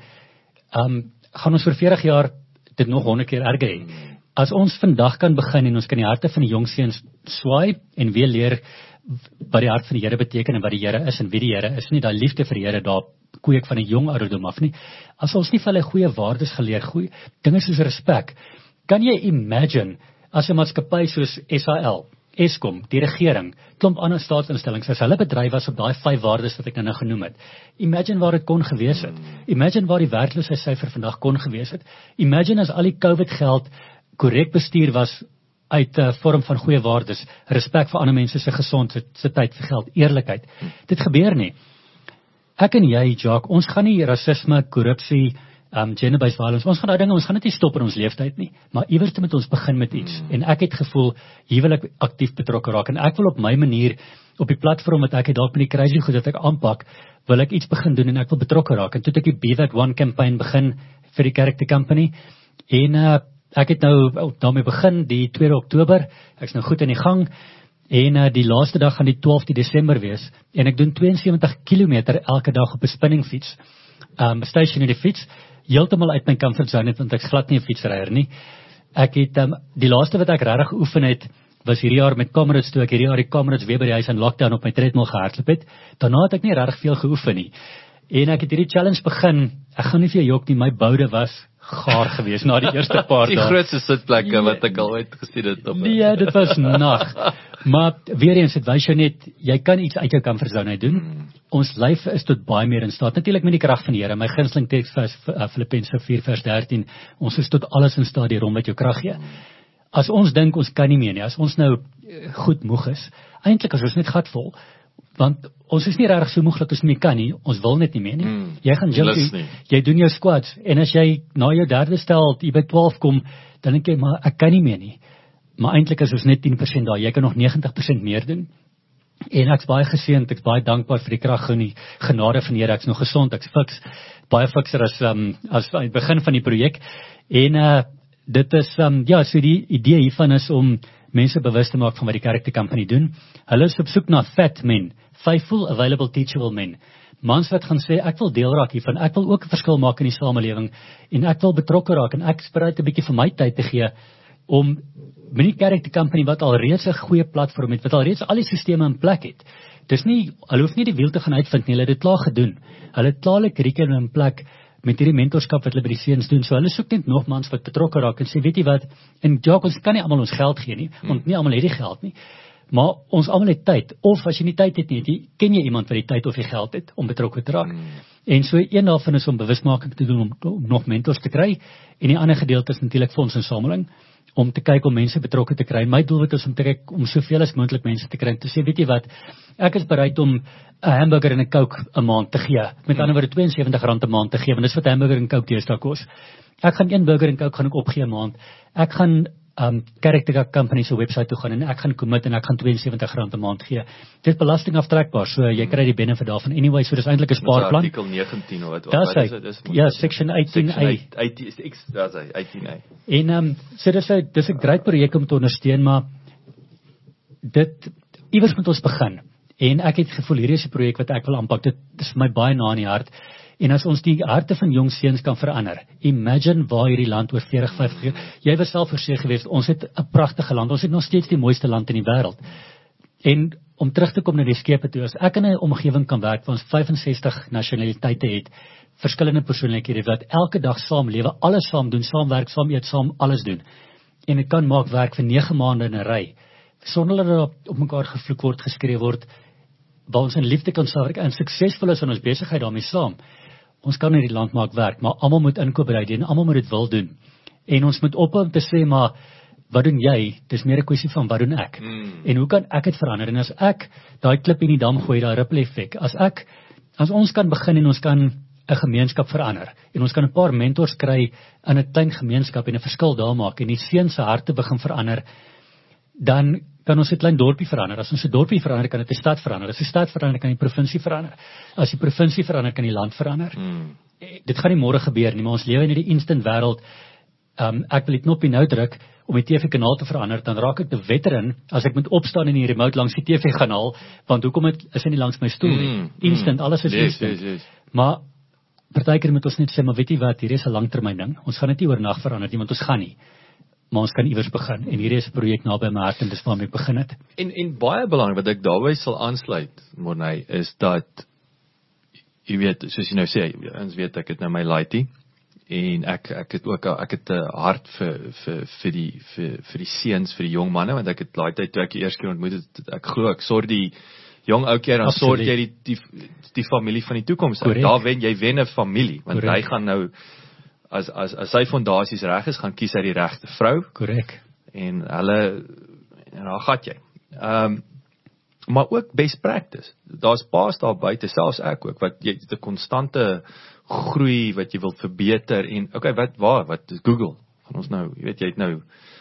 gaan ons vir 40 jaar dit nog 100 keer erger hê. As ons vandag kan begin en ons kan die harte van die jong seuns swaai en weer leer wat die hart van die Here beteken en wat die Here is en wie die Here is, nie daai liefde vir die Here daar kweek van 'n jong ouderdom af nie. As ons nie vir hulle goeie waardes geleer, goeie dinge soos respek, kan jy imagine as 'n maatskappy soos SAL, Eskom, die regering, klomp ander staatsinstellings, as hulle bedryf was op daai 5 waardes wat ek nou genoem het. Imagine waar dit kon gewees het. Imagine waar die werkloosheidssyfer vandag kon gewees het. Imagine as al die COVID geld korrek bestuur was uit 'n vorm van goeie waardes, respek vir ander mense se gesondheid, se tyd vir geld, eerlikheid. Dit gebeur nie. ek en jy, Jacques, ons gaan nie rasisme, korrupsie, gender-based violence, ons gaan daai dinge, ons gaan dit nie stop in ons leeftyd nie, maar iewers moet ons begin met iets, en ek het gevoel, hier wil ek aktief betrokke raak, en ek wil op my manier, op die platform wat ek het dalk met die crazy goed dat ek aanpak, wil ek iets begin doen, en ek wil betrokke raak, en toe het ek die Be That One campaign begin, vir die Character Company, en ek het nou daarmee begin, die 2 Oktober, ek is nou goed in die gang, en die laaste dag gaan die 12de Desember wees, en ek doen 72 kilometer elke dag op 'n spinningfiets, stationary fiets, heeltemal uit my comfort zone, want ek glad nie 'n fietsryer nie. Ek het, die laaste wat ek regtig geoefen het, was hierdie jaar met Comrades, toe ek hierdie jaar die Comrades weer by die huis in lockdown op my treadmill gehardloop het. Daarna het ek nie regtig veel geoefen nie. En ek het hierdie challenge begin, ek gaan nie vir jou jok nie, my boude was gaar gewees na die eerste paar dae. Die grootste sitplekke wat ek al ooit gesien het op. Nee, dit was nag. Maar weer eens, dit wys jou net, jy kan iets uit jou comfort zone uit doen. Ons lyf is tot baie meer in staat, natuurlik met die krag van die Here. My gunsteling teks vers Filippense 4:13, ons is tot alles in staat deur hom wat jou krag gee. As ons dink ons kan nie meer nie, as ons nou goed moeg is, eintlik as ons net gat vol, want ons is nie regtig so moeg dat ons nie meer kan nie, ons wil net nie meer nie. Jy gaan jump, jy doen jou squats, en as jy na jou derde stel, jy by 12 kom, dan dink jy, maar ek kan nie meer nie. Maar eintlik is ons net 10% daar, jy kan nog 90% meer doen. En ek's baie geseënd, ek's baie dankbaar vir die krag en die genade van die Here, ek's nog gesond, ek's fiks, baie fikser as aan die begin van die projek. En dit is, so die idee hiervan is om mense bewus te maak van wat die Character Company doen. Hulle is op soek na fat men, faithful, available, teachable men. Mans wat gaan sê, ek wil deel raak hiervan, ek wil ook 'n verskil maak in die samelewing, en ek wil betrokke raak, en ek is bereid 'n bietjie van my tyd te gee, om met die Character Company wat al reeds 'n goeie platform het, wat al reeds al die sisteme in plek het. Dis nie, hulle hoef nie die wiel te gaan uitvind nie, hulle het dit klaar gedoen. Hulle het klaar curriculum in plek met hierdie mentorskap wat hulle by die seuns doen. So hulle soek net nog mans wat betrokke raak en sê, weet jy wat, en Jacques, ons kan nie almal ons geld gee nie, want nie almal het die geld nie. Maar ons almal het tyd, of as jy nie tyd het nie, ken jy iemand wat die tyd of die geld het om betrokke te raak. En so een daarvan is om bewusmaking te doen om nog mentors te kry, en die ander gedeelte is natuurlik fondsinsameling, om te kyk om mense betrokke te kry. My doelwit is om te kyk om soveel as moontlik mense te kry, en te sê, weet jy wat, ek is bereid om 'n hamburger en 'n Coke 'n maand te gee, met ander woorde R72 'n maand te gee, want dis wat hamburger en Coke deesdae kos. Ek gaan 1 burger en Coke gaan ek opgee 'n maand. Ek gaan Character Company se webwerf toe gaan, en ek gaan commit, en ek gaan R72 'n maand gee. Dit is belastingaftrekbaar, so jy kry die benefit daarvan anyway, so dis eintlik 'n spaarplan. Artikel 19 of wat dis ja, section 18A. 18A. En so dis 'n groot projek om te ondersteun, maar dit iewers moet ons begin. En ek het gevoel hierdie is 'n projek wat ek wil aanpak. Dit is vir my baie na in die hart. En as ons die harte van jong seuns kan verander, imagine waar hierdie land oor 40-50 jaar, jy was self verseker geweest, ons het 'n pragtige land, ons het nog steeds die mooiste land in die wêreld. En om terug te kom na die skepe toe, as ek in 'n omgewing kan werk waar ons 65 nasionaliteite het, verskillende persoonlikhede wat elke dag saam lewe, alles saam doen, saam werk, saam eet, saam alles doen. En dit kan maak werk vir 9 maande in 'n ry, sonder dat er op mekaar gevloek word, geskree word, waar ons in liefde kan saamwerk en suksesvol is in ons besigheid daarmee saam. Ons kan in die land maak werk, maar almal moet inkoop by die en almal moet dit wil doen. En ons moet ophou om te sê, maar wat doen jy? Dis meer 'n kwessie van wat doen ek? En hoe kan ek dit verander? En as ek daai klip in die dam gooi, daai ripple effek, as ons kan begin en ons kan 'n gemeenskap verander, en ons kan 'n paar mentors kry in 'n klein gemeenskap en 'n verskil daar maak, en die seuns se harte begin verander, dan kan ons 'n klein dorpie verander. As ons 'n dorpie verander, kan dit 'n stad verander. As 'n stad verander, kan die provinsie verander. As die provinsie verander, kan die land verander. Dit gaan nie môre gebeur nie, maar ons lewe in hierdie instant wêreld. Ek wil die knoppie nou druk om die TV-kanaal te verander, dan raak ek 'n veteran as ek moet opstaan in die remote langs die TV-kanaal, want hoekom is hy nie langs my stoel nie? Instant, alles is instant. Yes. Maar partykeer moet ons net sê, maar weet jy wat, hierdie is 'n langtermyn ding. ons gaan dit nie oornag verander nie, want ons gaan nie. Maar ons kan iewers begin, en hierdie is 'n projek naby my hart, en dis waarmee ek begin het. En baie belangrik, wat ek daarby sal aansluit, Morney, is dat, jy weet, soos jy nou sê, ons weet, ek het nou my laaitie, en ek het 'n hart vir die seuns, vir die jong manne, want ek het laaitie, toe ek die eerste keer ontmoet het, ek glo, ek sorg die jong ou keer, dan sorg jy die familie van die toekoms. Daar jy wen 'n familie, want hy gaan nou, as sy fondasies reg is, gaan kies hy die regte vrou. Korrek. En daar gat jy. maar ook best practice. Daar's paas daar buite, selfs ek ook, wat jy 'n konstante groei wat jy wil verbeter en okay, wat is Google? Gaan ons nou, jy het nou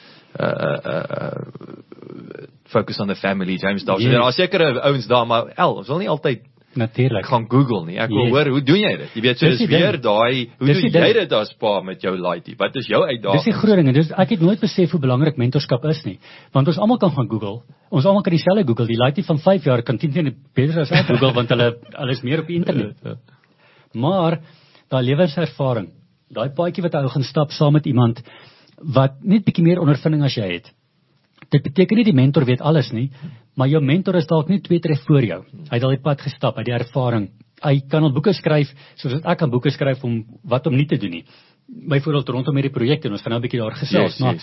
focus on the family, James Dawes. Daar is sekere ouens daar, maar ons wil nie altyd natuurlik gaan Google nie. Ek wil hoor, hoe doen jy dit? Jy weet, so dis weer daai, hoe doen jy dit as pa met jou laaitie? Wat is jou uitdaging? Dis die groot ding, dus ek het nooit besef hoe belangrik mentorskap is nie, want ons almal kan gaan Google, ons almal kan dieselfde Google, die laaitie van 5 jaar kan 10 beter as ek Google, want hulle is meer op die internet. Maar, daai lewenservaring, daai paadjie wat hy gaan stap saam met iemand, wat net bietjie meer ondervinding as jy het. Dit beteken nie die mentor weet alles nie, maar jou mentor is dalk net 2 tree voor jou. Hy het al die pad gestap, hy het die ervaring. Hy kan al boeke skryf, soos ek kan boeke skryf om wat om nie te doen nie. Byvoorbeeld rondom hierdie projekte, ons gaan nou 'n bietjie daar gesels, maar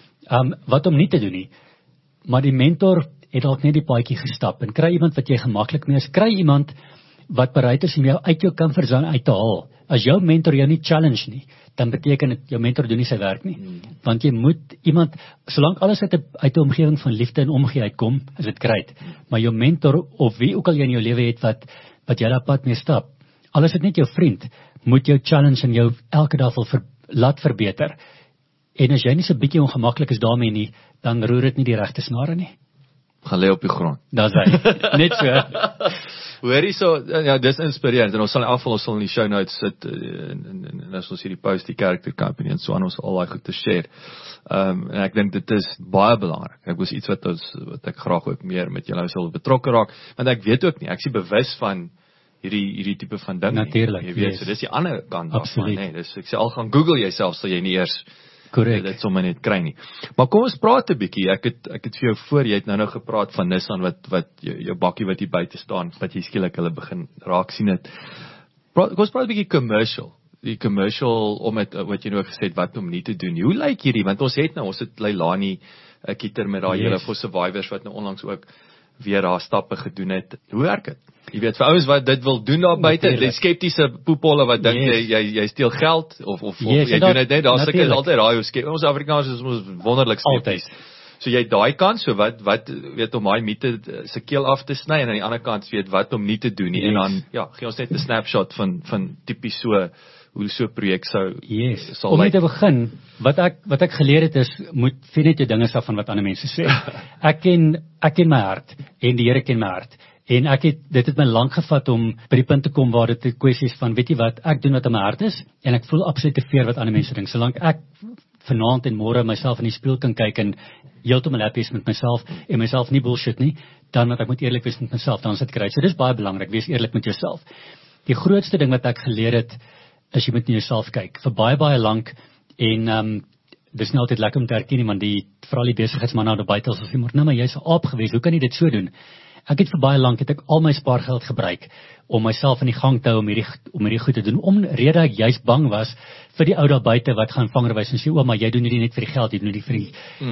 wat om nie te doen nie. Maar die mentor het dalk net die paadjie gestap en kry iemand wat jy gemaklik mee is, kry iemand wat bereid is om jou uit jou comfort zone uit te haal. As jou mentor jou nie challenge nie, dan beteken dit jou mentor doen nie sy werk nie. Want jy moet iemand, solank alles uit 'n omgewing van liefde en omgee uitkom, is dit great. Maar jou mentor of wie ook al jy in jou lewe het wat jy daar pad mee stap, alles is net jou vriend, moet jou challenge en jou elke dag wil laat verbeter. En as jy nie so bietjie ongemaklik is daarmee nie, dan roer dit nie die regte snare nie. Gaan lê op die grond. Daar's hy. Net so. Hoorie so, ja, dis inspirerend, en ons sal in elk geval, ons sal in die show notes sit, en as ons hierdie post, die character company, en so aan, ons al die goed te share. En ek dink dit is baie belangrik. Ek was iets wat ek graag ook meer met julle sal betrokke raak, want ek weet ook nie, ek is bewus van hierdie tipe van ding. Natuurlik, jy weet, so dis die ander kant daarvan, nee, dis, ek sê al gaan Google jouself, sal jy nie eers dit sommer net kry nie. Maar kom ons praat 'n bietjie. Ek het vir jou voor, jy het nou gepraat van Nissan wat jou bakkie wat hier buite staan, wat jy skielik hulle begin raak sien het. Kom ons praat 'n bietjie commercial. Die commercial om het wat jy nou gesê het wat om nie te doen. Hoe lyk hierdie? Want ons het Leilani Kieter met daai hele for survivors wat nou onlangs ook weer daar stappe gedoen het. Hoe werk dit? Jy weet, vir ouens wat dit wil doen daar buite, die skeptiese poepolle wat dink jy steel geld of jy doen dit net, daar seker altyd raai skep. Ons Afrikaners is ons wonderlik skepties. So jy daai kant, so wat weet om daai mite se keel af te sny en aan die ander kant weet wat om nie te doen nie. En dan gee ons net 'n snapshot van tipies so hoe so 'n projek sal om net te begin, wat ek geleer het is, moet vind net jou dinge af van wat ander mense sê. Ek ken my hart, en die Here ken my hart. En dit het my lank gevat om by die punt te kom waar dit 'n kwessie is van, weet jy wat, ek doen wat in my hart is, en ek voel absoluut te veer wat ander mense dink. Solank ek vanaand en môre myself in die spieël kan kyk en heeltemal happy is met myself, en myself nie bullshit nie, dan wat ek moet eerlik wees met myself, dan is dit kry. So dis baie belangrik, wees eerlik met jouself. Die grootste ding wat ek geleer het, is jy moet in jouself kyk, vir baie lank, en dis nie altyd lekker om te herken nie, want veral die besigheidsman nou buite as jy maar jy's 'n aap gewees, hoe kan jy dit so doen? Ek het vir baie lank al my spaargeld gebruik om myself in die gang te hou om hierdie goed te doen, omrede ek juist bang was vir die ou daar buite wat gaan vangerwys en sê, maar jy doen dit net vir die geld, jy doen dit vir die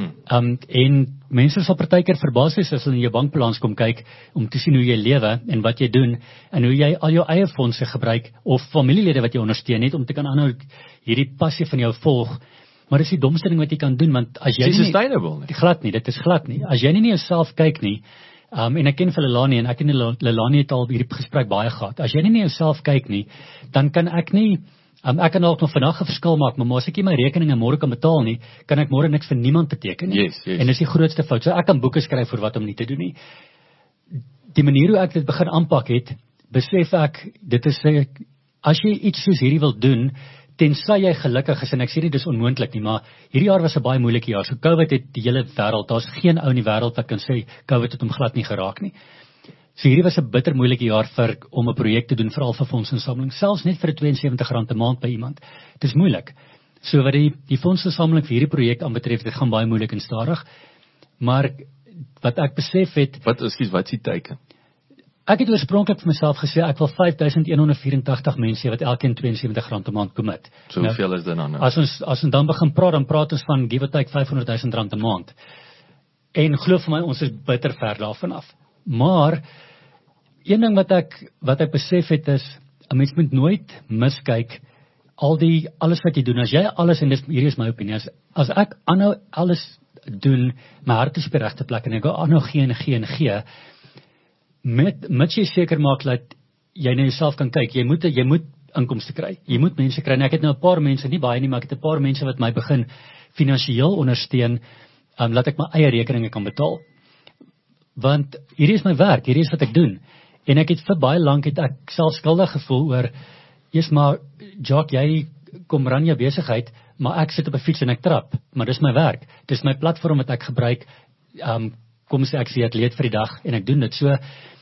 en mense sal partykeer verbaas wees as hulle in jou bankbalans kom kyk om te sien hoe jy lewe en wat jy doen en hoe jy al jou eie fondse gebruik of familielede wat jy ondersteun net om te kan aanhou hierdie passie van jou volg. Maar dis die domste ding wat jy kan doen, want as jy nie sustainable nie. Dit is glad nie. As jy nie jouself kyk nie, en ek ken vir Leilani en ek ken Leilani het al hierdie gesprek baie gehad. As jy nie jouself kyk nie, dan kan ek nie, ek kan ook nog vandag 'n verskil maak, maar as ek nie my rekeninge môre kan betaal nie, kan ek môre niks vir niemand beteken nie. Yes. En dis die grootste fout. So ek kan boeke skryf vir wat om nie te doen nie. Die manier hoe ek dit begin aanpak het, besef ek, dit is as jy iets soos hierdie wil doen, tensy jy gelukkig is, en ek sê nie dis onmoontlik nie, maar hierdie jaar was 'n baie moeilike jaar. So COVID het die hele wêreld, daar's geen ou in die wêreld wat kan sê COVID het hom glad nie geraak nie. So hierdie was 'n bitter moeilike jaar om 'n projek te doen, veral vir fondsinsameling, selfs net vir R72 'n maand by iemand. Dit is moeilik. So wat die fondsinsameling vir hierdie projek aanbetref, dit gaan baie moeilik en stadig. Maar wat ek besef het, wat is die teiken? Ek het oorspronklik vir myself gesê, ek wil 5184 mense wat elkeen R72 'n maand commit. So hoeveel is dit dan nou? As ons dan begin praat, dan praat ons van give or take R500,000 'n maand. En glo vir my, ons is bitter ver daarvan af. Maar een ding wat ek besef het is, 'n mens moet nooit miskyk alles wat jy doen. As jy alles, en hierdie is my opinie, as ek aanhou alles doen, my hart is op die regte plek en ek aanhou gee, Mits jy seker maak dat jy na jouself kan kyk, jy moet inkomste kry. Jy moet mense kry. En ek het nou 'n paar mense, nie baie nie, maar ek het 'n paar mense wat my begin finansiëel ondersteun, laat ek my eie rekeninge kan betaal. Want hierdie is my werk, hierdie is wat ek doen. En ek het vir baie lank het ek self skuldig gevoel oor, maar Jock, jy kom ran jou besigheid, maar ek sit op 'n fiets en ek trap. Maar dis my werk. Dis my platform wat ek gebruik. Kom sê ek is die atleet vir die dag en ek doen dit. So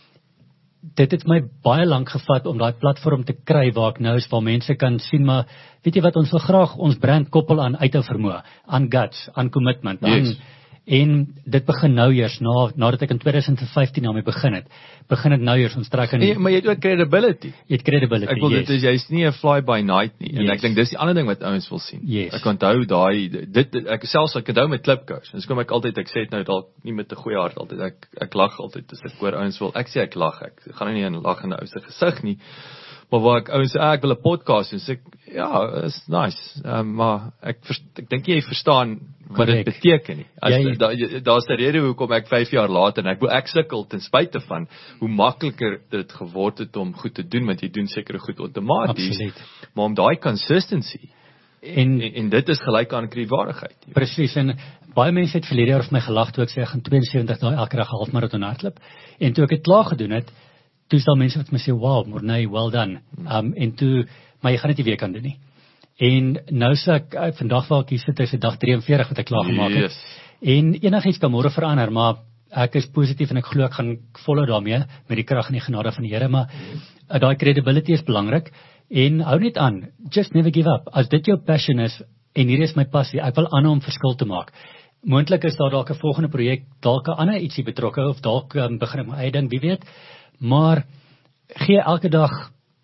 dit het my baie lank gevat om daai platform te kry waar ek nou is, waar mense kan sien, maar weet jy wat, ons wil graag ons brand koppel aan uithou vermoë, aan guts, aan commitment, en dit begin nou eers, nadat ek in 2015 daarmee begin het nou eers, ons trek in... Maar jy het ook credibility. Jy het credibility, ek wil dit is, jy is nie 'n fly by night nie, en ek dink dis die ander ding wat ouens wil sien. Ek onthou ek onthou met Klipkous, en so kom ek altyd, ek sê dit nou dalk nie met 'n goeie hart altyd, ek lag altyd, as ek hoor ouens wil, ek sê ek lag, ek gaan nie in lag in 'n ou se gesig nie, maar waar ek ouens sê, ek wil 'n podcast, en sê ek, ja, is nice, maar ek dink jy verstaan wat dit beteken nie. Daar's 'n rede hoekom ek 5 jaar later, en ek sukkel ten spyte van hoe makliker dit geword het om goed te doen, want jy doen sekere goed outomaties, maar om daai consistency, en dit is gelyk aan kredietwaardigheid. Presies, en baie mense het verlede jaar vir my gelag toe ek sê, ek gaan 72 dae elke dag halfmarathon hardloop, en toe ek het klaar gedoen het, toe is daar mense wat my sê, wow, Morney, well done, en toe, maar jy gaan dit nie weer kan doen nie. En nou sê ek, vandag waar ek hier sit, is dit dag 43 wat ek klaar gemaak het. En enigiets kan môre verander, maar ek is positief en ek glo ek gaan follow daarmee, met die krag en die genade van die Here, maar daai credibility is belangrik, en hou net aan, just never give up. As dit jou passion is, en hier is my passie, ek wil aanhou om verskil te maak. Moontlik is daar dalk 'n volgende projek, dalk 'n ander ietsie betrokke, of dalk begin ek my eie ding, wie weet, maar gee elke dag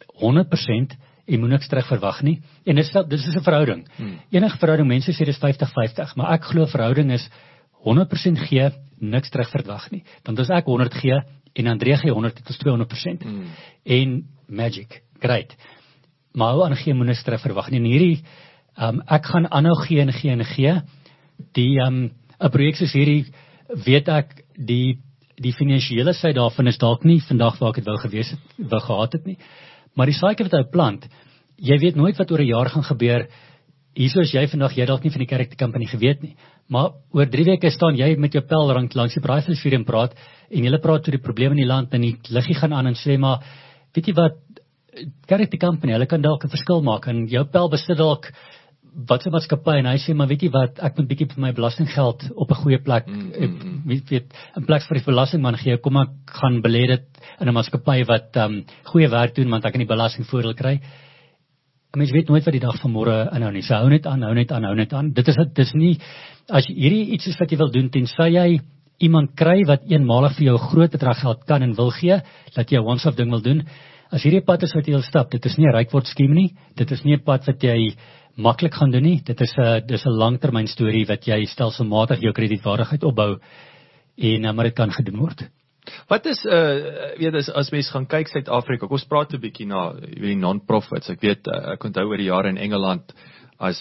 100%, en moet niks terug verwag nie, en dit is 'n verhouding. Enige verhouding, mense sê dit is 50-50, maar ek glo verhouding is 100% gee, niks terug verwag nie. Want as ek 100 gee, en Andrea gee 100, dit is 200%. En magic, great. Maar hou aan gee, moet niks terug verwag nie. En hierdie, ek gaan aanhou gee en gee en gee. Die, 'n projek soos hierdie, weet ek, die finansiële sy daarvan is dalk nie vandag waar ek het wou gehad het nie. Maar die saadjie wat hy plant, jy weet nooit wat oor 'n jaar gaan gebeur. Hierso is jy vandag, jy dalk nie van die Character Company geweet nie. Maar oor 3 weke staan jy met jou pel langs die braaivleisvuur en praat, en julle praat oor die probleme in die land, en die liggie gaan aan en sê, maar weet jy wat, Character Company, hulle kan dalk 'n verskil maak, en jou pel besit dalk wat se maatskappy, en hy sê, maar weet jy wat, ek moet bietjie vir my belastinggeld op 'n goeie plek, weet, 'n plek vir die belastingman gee, kom ek gaan belê dit in 'n maatskappy wat goeie werk doen, want ek kan die belastingvoordeel kry. Mens weet nooit wat die dag van môre inhou nie, so hou net aan. Dit is nie, as hierdie iets is wat jy wil doen, tensy jy iemand kry wat eenmalig vir jou groot bedrag geld kan en wil gee, dat jy 'n once-off ding wil doen, as hierdie pad is wat jy wil stap, dit is nie 'n rykword skema nie, dit is nie 'n pad wat jy maklik gaan doen nie, dit is 'n langtermyn storie wat jy stelselmatig jou kredietwaardigheid opbou, en maar dit kan gedoen word. Wat is, weet as mense gaan kyk Suid-Afrika, kom ons praat 'n bietjie na die non-profits, ek weet, ek onthou oor die jare in Engeland, as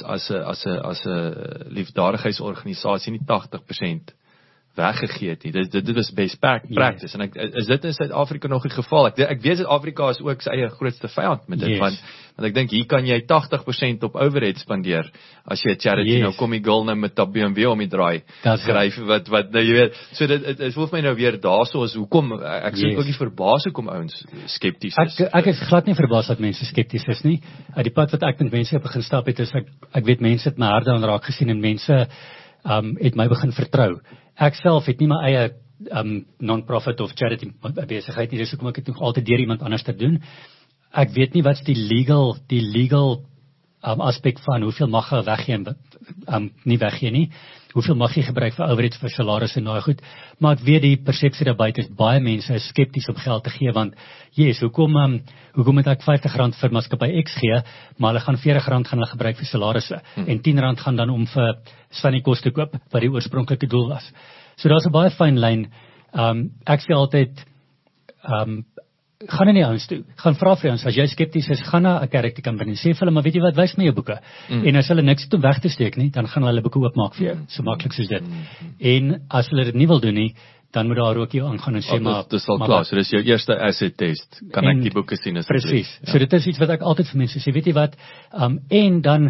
'n liefdadigheidsorganisasie nie 80% weggegee het nie. Dit is best practice, en is dit in Suid-Afrika nog die geval? Ek weet Suid-Afrika is ook sy eie grootste vyand met dit, want ek dink hier kan jy 80% op overhead spandeer, as jy 'n charity, nou kom die girl nou met 'n BMW om die draai, skryf, wat nou jy weet, so dit voel vir my nou weer daarso is, hoekom, ek sê ook nie verbaas hoekom ouens skepties is. Ek is glad nie verbaas dat mense skepties is nie. Die pad wat ek met mense begin stap het, is, ek weet mense het my harde aan raak gesien, en mense het my begin vertrou. Ek self het nie my eie non-profit of charity besigheid nie, dis hoekom ek dit nog altyd deur iemand anders te doen. Ek weet nie wat is die legal aspek van hoeveel mag jy weggee en nie weggee nie, hoeveel mag jy gebruik vir overhead, vir salarisse en daai goed, maar ek weet die persepsie daar buite is, baie mense is skepties om geld te gee, want hoekom moet ek R50 vir maatskappy X gee, maar hulle gaan R40 gaan hulle gebruik vir salarisse, en R10 gaan dan om vir Sunny kos te koop, wat die oorspronklike doel was. So daar's 'n baie fyn lyn. Ek sê altyd, gaan in die ouens toe, gaan vra vir ons, as jy skepties is, gaan na 'n Character Company, sê vir hulle, maar weet jy wat, wys my jou boeke, en as hulle niks het om weg te steek nie, dan gaan hulle boeke oopmaak vir jou, so maklik soos dit, en as hulle dit nie wil doen nie, dan moet daar ook hier aangaan en sê, maar... Dis al klaar, so dis jou eerste asset test. Kan ek die boeke sien asseblief? Presies, so dit is iets wat ek altyd vir mense sê, weet jy wat, en dan,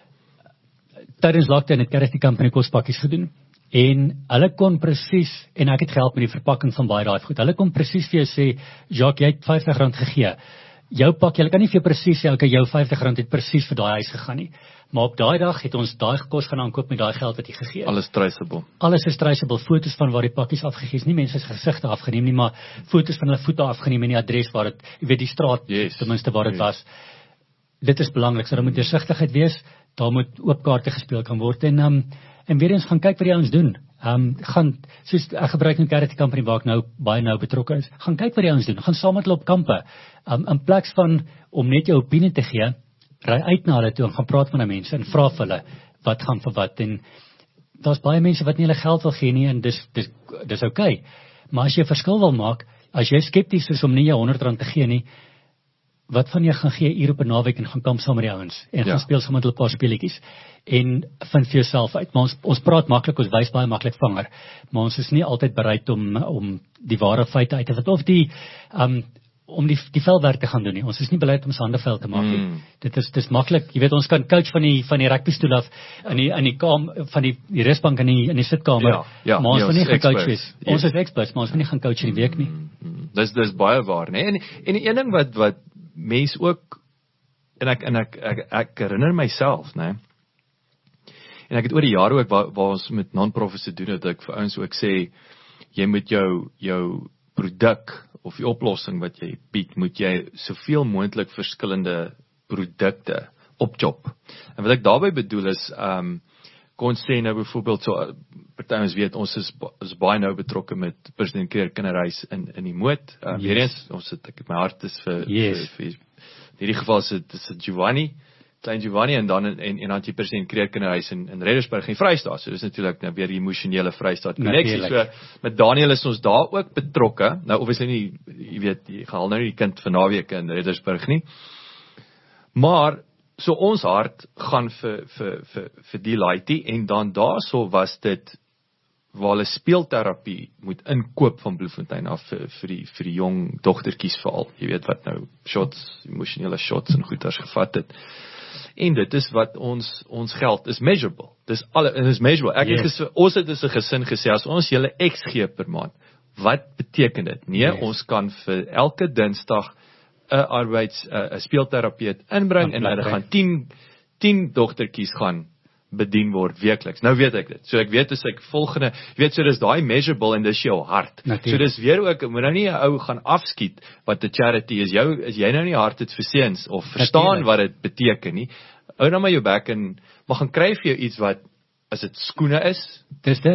tydens lockdown het Charity Company kospakkies gedoen, en hulle kon presies, en ek het gehelp met die verpakking van baie daai goed, hulle kon presies vir jou sê, Jacques, jy het R50 gegee, jou pak, jy kan nie vir jou presies sê, okay, jou R50 het presies vir daai huis gegaan nie, maar op daai dag het ons daai kos gaan aankoop met daai geld wat jy gegee het. Alles traceable. Alles is traceable, foto's van waar die pakkies afgegee is, nie mense se gesigte afgeneem nie, maar foto's van hulle voete afgeneem en die adres waar dit, jy weet die straat, ten minste waar dit was. Dit is belangrik, so daar moet deursigtigheid wees, daar moet oop kaarte gespeel kan word, en weer eens gaan kyk wat die ouens doen. Soos ek gebruik nou Charity Company waar ek nou baie nou betrokke is, gaan kyk wat die ouens doen, gaan saam met hulle op kampe, in plaas van om net jou opinie te gee, ry uit na hulle toe en gaan praat met die mense en vra vir hulle wat gaan vir wat, en daar's baie mense wat nie hulle geld wil gee nie, en dis okay, maar as jy 'n verskil wil maak, as jy skepties is om nie jou R100 te gee nie, wat van jy gaan gee uur op 'n naweek en gaan kamp saam met die ouens en gaan speel saam met hulle paar speletjies en vind vir jouself uit, maar ons praat maklik, ons wys baie maklik vanger, maar ons is nie altyd bereid om die ware feite uit te vind of om die veldwerk te gaan doen nie. Ons is nie bereid om ons hande vuil te maak nie. Dit is maklik, jy weet, ons kan coach van die rugbystoel af in die kamer van die rusbank in die sitkamer, maar ons wil nie gaan coach wees. Ons is experts, maar ons wil nie gaan coach in die week nie. Dis baie waar, né? En die een ding wat mense ook, en ek herinner myself, né? En ek het oor die jare ook waar ons met non-profits te doen het, ek vir ouens ook sê, jy moet jou produk of die oplossing wat jy bied, moet jy soveel moontlik verskillende produkte opchop. En wat ek daarby bedoel is, kon sê nou byvoorbeeld, so, party ons weet, ons is baie nou betrokke met President Creer Kinderhuis in die Moot. Weer eens, my hart is vir in hierdie geval is dit Giovanni, klein Giovanni, en dan die President Creer Kinderhuis in Reddersburg en Vrystaat. So dis natuurlik nou weer die emosionele Vrystaat konneksie. So met Daniel is ons daar ook betrokke. Nou obviously nie, jy weet, jy gaan nou nie die kind van naweek in Reddersburg nie. Maar so ons hart gaan vir die laaitie, en dan daarso was dit waar hulle speelterapie moet inkoop van Bloemfontein af vir die jong dogtertjies veral, jy weet wat nou emosionele shots en goeders gevat het. En dit is wat ons geld is measurable. Dis measurable. Ons het as 'n gesin gesê, as ons julle X gee per maand, wat beteken dit? Nee, ons kan vir elke Dinsdag 'n speelterapeut inbring en hulle gaan 10 dogtertjies gaan bedien word weekliks. Nou weet ek dit. So ek weet as ek volgende, jy weet, so dis daai measurable en dis jou hart. So dis weer ook, moet nou nie 'n ou gaan afskiet wat 'n charity is. As jy nou nie hart het vir seuns of verstaan wat dit beteken nie, hou nou maar jou bek en maar gaan kry vir jou iets wat, as dit skoene is,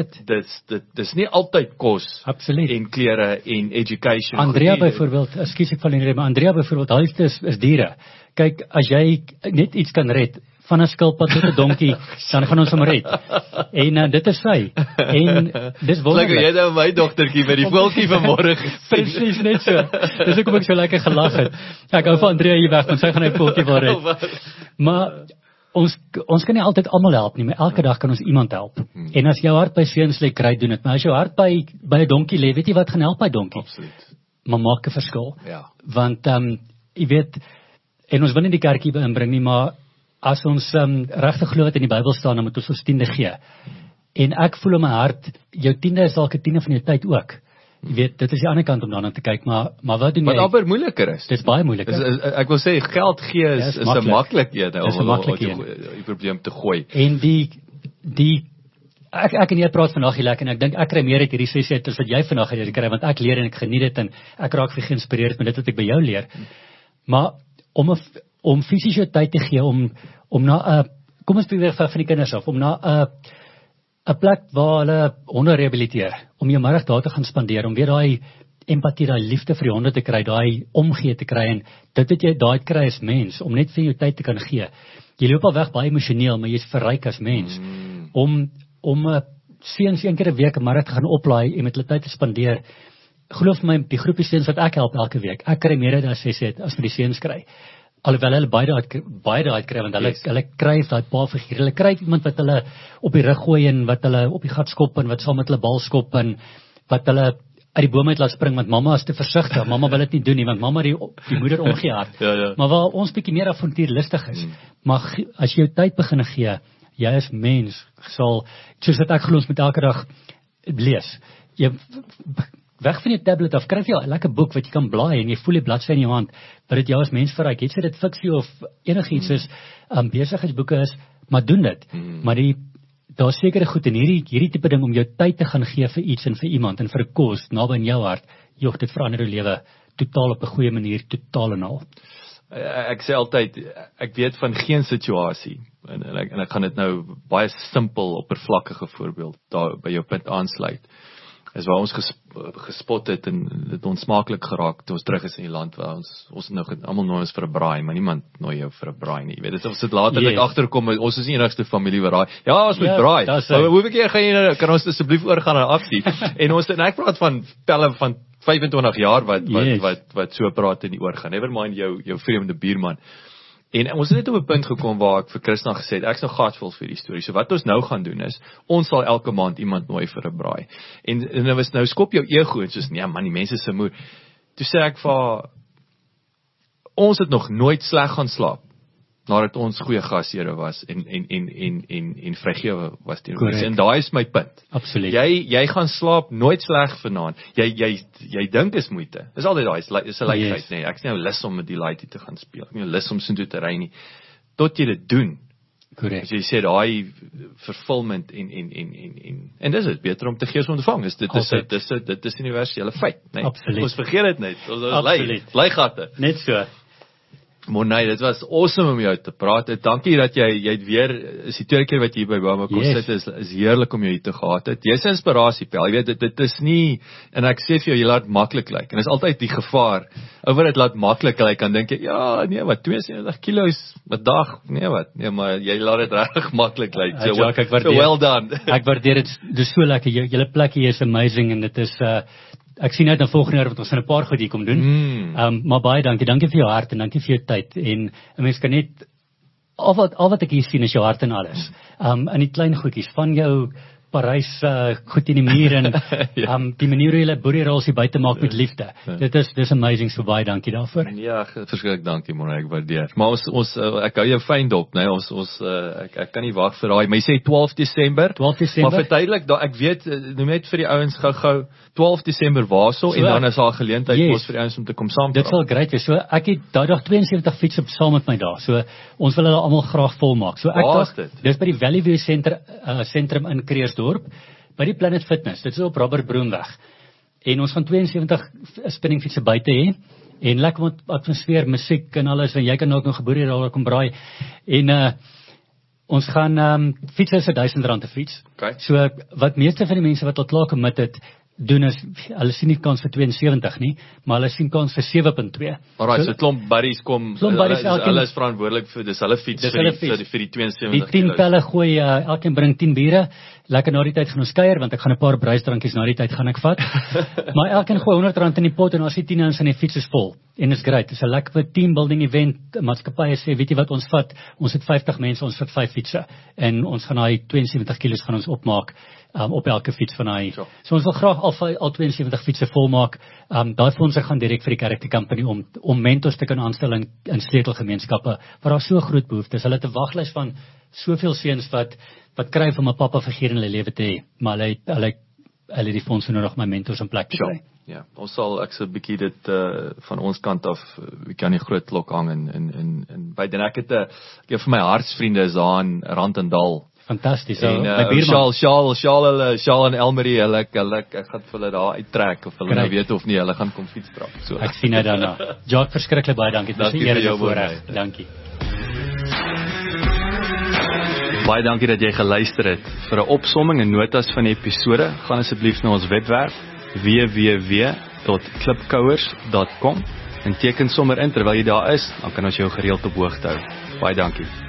dis nie altyd kos en klere en education. Andrea byvoorbeeld, ekskuus ek val in rede, maar Andrea byvoorbeeld, hulle is diere. Kyk, as jy net iets kan red van 'n skilpad tot 'n donkie, dan gaan ons hom red. En dit is sy. En dis wonderlik. Jy nou my dogtertjie by die voeltjie vanmôre. Presies net so. Dis hoekom ek so lekker gelag het. Ek hou van Andrea hier weg, want sy gaan hy voeltjie wil red. Maar ons kan nie altyd almal help nie, maar elke dag kan ons iemand help. En as jou hart by seuns lê, kry doen dit. Maar as jou hart by 'n donkie lê, weet jy wat gaan help by donkie? Absoluut. Maar maak 'n verskil. Ja. Want jy weet, en ons wil nie die kerkie inbring nie, maar as ons regtig glo wat in die Bybel staan, dan moet ons 10de gee. En ek voel in my hart, jou 10de is dalk 'n 10de van jou tyd ook. Jy weet, dit is die ander kant om daarna te kyk, maar wat doen jy? Wat alweer moeiliker is. Dit is baie moeiliker. Ek wil sê, geld gee is 'n maklik een, om die probleem te gooi. En ek en jy praat vandag hier lekker, en ek dink ek kry meer uit hierdie sessie uit as wat jy vandag uit kry, want ek leer en ek geniet dit, en ek raak weer geïnspireerd met dit wat ek by jou leer. Maar om fisies jou tyd te gee, om na kom ons probeer van die kinders af, om na 'n plek waar hulle honde rehabiliteer, om jou middag daar te gaan spandeer, om weer daai empatie, daai liefde vir die honde te kry, daai omgee te kry, en dit wat jy daai kry as mens, om net vir jou tyd te kan gee. Jy loop al weg baie emosioneel, maar jy's verryk as mens. Om seuns een keer 'n week 'n middag te gaan oplaai en met hulle tyd te spandeer. Glo vir my, die groepie seuns wat ek help elke week, ek kry meer as sy sê as vir die seuns kry. Alhoewel hulle baie daai kry, want hulle kry daai paar figuur, hulle kry iemand wat hulle op die rug gooi en wat hulle op die gat skop en wat saam met hulle bal skop, en wat hulle uit die boom uit laat spring, want mamma is te versigtig, mamma wil dit nie doen nie, want mamma die moeder omgehaard. Ja. Maar waar ons bietjie meer avontuurlustig is, maar as jy jou tyd begin gee, jy is mens, sal, soos wat ek glo ons met elke dag lees, jy weg van jou tablet af, kry jy 'n lekker boek wat jy kan blaai en jy voel die bladsy in jou hand, wat dit jou as mens verryk, het sy dit fiksie of enigiets is, besigheidsboeke is, maar doen dit, maar daar is sekere goed in hierdie tipe ding om jou tyd te gaan gee vir iets en vir iemand en vir 'n kos naby in jou hart, dit verander jou lewe totaal op 'n goeie manier, totaal en al. Ek sê altyd, ek weet van geen situasie, en ek gaan dit nou baie simpel, oppervlakkige voorbeeld, daar by jou punt aansluit, is waar ons gespot het en dit onsmaaklik geraak toe ons terug is in die land waar ons nou almal nooi ons vir 'n braai, maar niemand nooi jou vir 'n braai nie. Jy weet, dit is dit laterlik agterkom, ons is nie die enigste familie wat raai. Ja, ons moet braai. Hoeveel keer gaan kan ons asseblief oorgaan na aksie? en ek praat van pelle van 25 jaar wat so praat en nie oorgaan. Never mind jou vreemde buurman. En ons het net op 'n punt gekom waar ek vir Christina gesê het, ek is nou gatvol vir die storie. So wat ons nou gaan doen is, ons sal elke maand iemand nooi vir 'n braai. En nou skop jou ego en soos, nee man, die mense se moed. Toe sê ek vir ons het nog nooit sleg gaan slaap nadat ons goeie gasheere was en vrygewe was teenoor ons. En daai is my punt. Absoluut. Jy gaan slaap nooit sleg vanaand. Jy dink is moeite. Dis altyd daai, is 'n leikheid, nee. Ek is nou lus om met die laaitie te gaan speel. Ek is nou lus om so toe te ry nie. Tot jy dit doen. Korrek. As jy sê daai fulfillment en dis dit beter om te gee as om te vang. Dit is universele feit, nee. Absoluut. Ons vergeet dit net. Ons lei gatte. Net so. Monai, dit was awesome om jou te praat. Dankie dat jy het weer, is die tweede keer wat jy hier by Bama kom sit, is heerlik om jou hier te gehad het. Jy's 'n inspirasie, Pel. Jy weet, dit is nie, en ek sê vir jou, jy laat maklik lyk. En dis altyd die gevaar, oor dit laat maklik lyk, dan dink jy, ja, nee, wat, 72 kilos 'n dag, nee, maar jy laat dit regtig maklik lyk. So well done. Ek waardeer dit, dis so lekker, julle plek hier is amazing, en dit is, ek sien uit na volgende jaar wat ons 'n paar goed hier kom doen. Maar baie dankie vir jou hart en dankie vir jou tyd. En 'n mens kan net al wat ek hier sien is jou hart en alles. In die klein goedjies van jou Parys goed in die muur en die manier hoe jy boerierolls hier buite maak met liefde. Dis amazing, so baie dankie daarvoor. Ja, verskriklik dankie man, ek waardeer. Maar ons ek hou jou fyn dop, né? Ek kan nie wag vir daai. Maar jy sê 12 Desember. Maar verduidelik, ek weet noem net vir die ouens gou 12 Desember waarso en dan is daar 'n geleentheid vir die ouens om te kom saam. Dit sal great wees. So ek het daai dag 72 fiets op saam met my daar. So ons wil hulle almal graag volmaak. So ek dink dis by die Valley View sentrum in Kreersdorp by die Planet Fitness. Dit is op Robert Broomweg. En ons gaan 72 spinningfietsse buite hê en lekker met atmosfeer, musiek en alles en jy kan ook nog geboerie daar kom braai. En ons gaan fietsse is R1000 'n fiets. Okay. So wat meeste van die mense wat al klaar commit het doen is, hulle sien nie kans vir 72 nie, maar hulle sien kans vir 7.2. Alright, so klomp buddies kom, hulle is verantwoordelik vir, dis hulle fiets vir die 72 die 10 pelle gooi, elkeen bring 10 biere, lekker na die tyd gaan ons kuier, want ek gaan 'n paar bruisdrankies na die tyd gaan ek vat, maar elkeen gooi R100 in die pot, en as die 10 ons in die fiets is vol, en is great, dis 'n lekker teambuilding event, maatskappye sê, weet jy wat ons vat, ons het 50 mense, ons vat 5 fietsse, en ons gaan daai 72 kilos gaan ons opmaak, op elke fiets van hy. So ons wil graag al 72 fietsse volmaak. Daai fondse gaan direk vir die Character Company om mentors te kan aanstel in sleutelgemeenskappe waar daar so groot behoefte is. Hulle het 'n waglys van soveel seuns wat kry om 'n pappa figuur in hulle lewe te hê, maar hulle die fondse nodig om my mentors in plek te kry. Ja, ons sal ek so 'n bietjie dit van ons kant af, wie kan die groot klok hang en by dan ek het een van my hartsvriende is daar in Randendal. Fantasties. En Shaal en Elmarie, ek gaan vir hulle daar uittrek of hulle nou weet of nie, hulle gaan kom fiets trap. So. Ek sien dit daarna. Jacques, verskriklik baie dankie. Dit was 'n eer en voorreg. Dankie. Baie dankie dat jy geluister het. Vir 'n opsomming en notas van die episode, gaan asseblief na ons webwerf www.klipkouers.com en teken sommer in terwyl jy daar is, dan kan ons jou gereeld op hoogte hou. Baie dankie.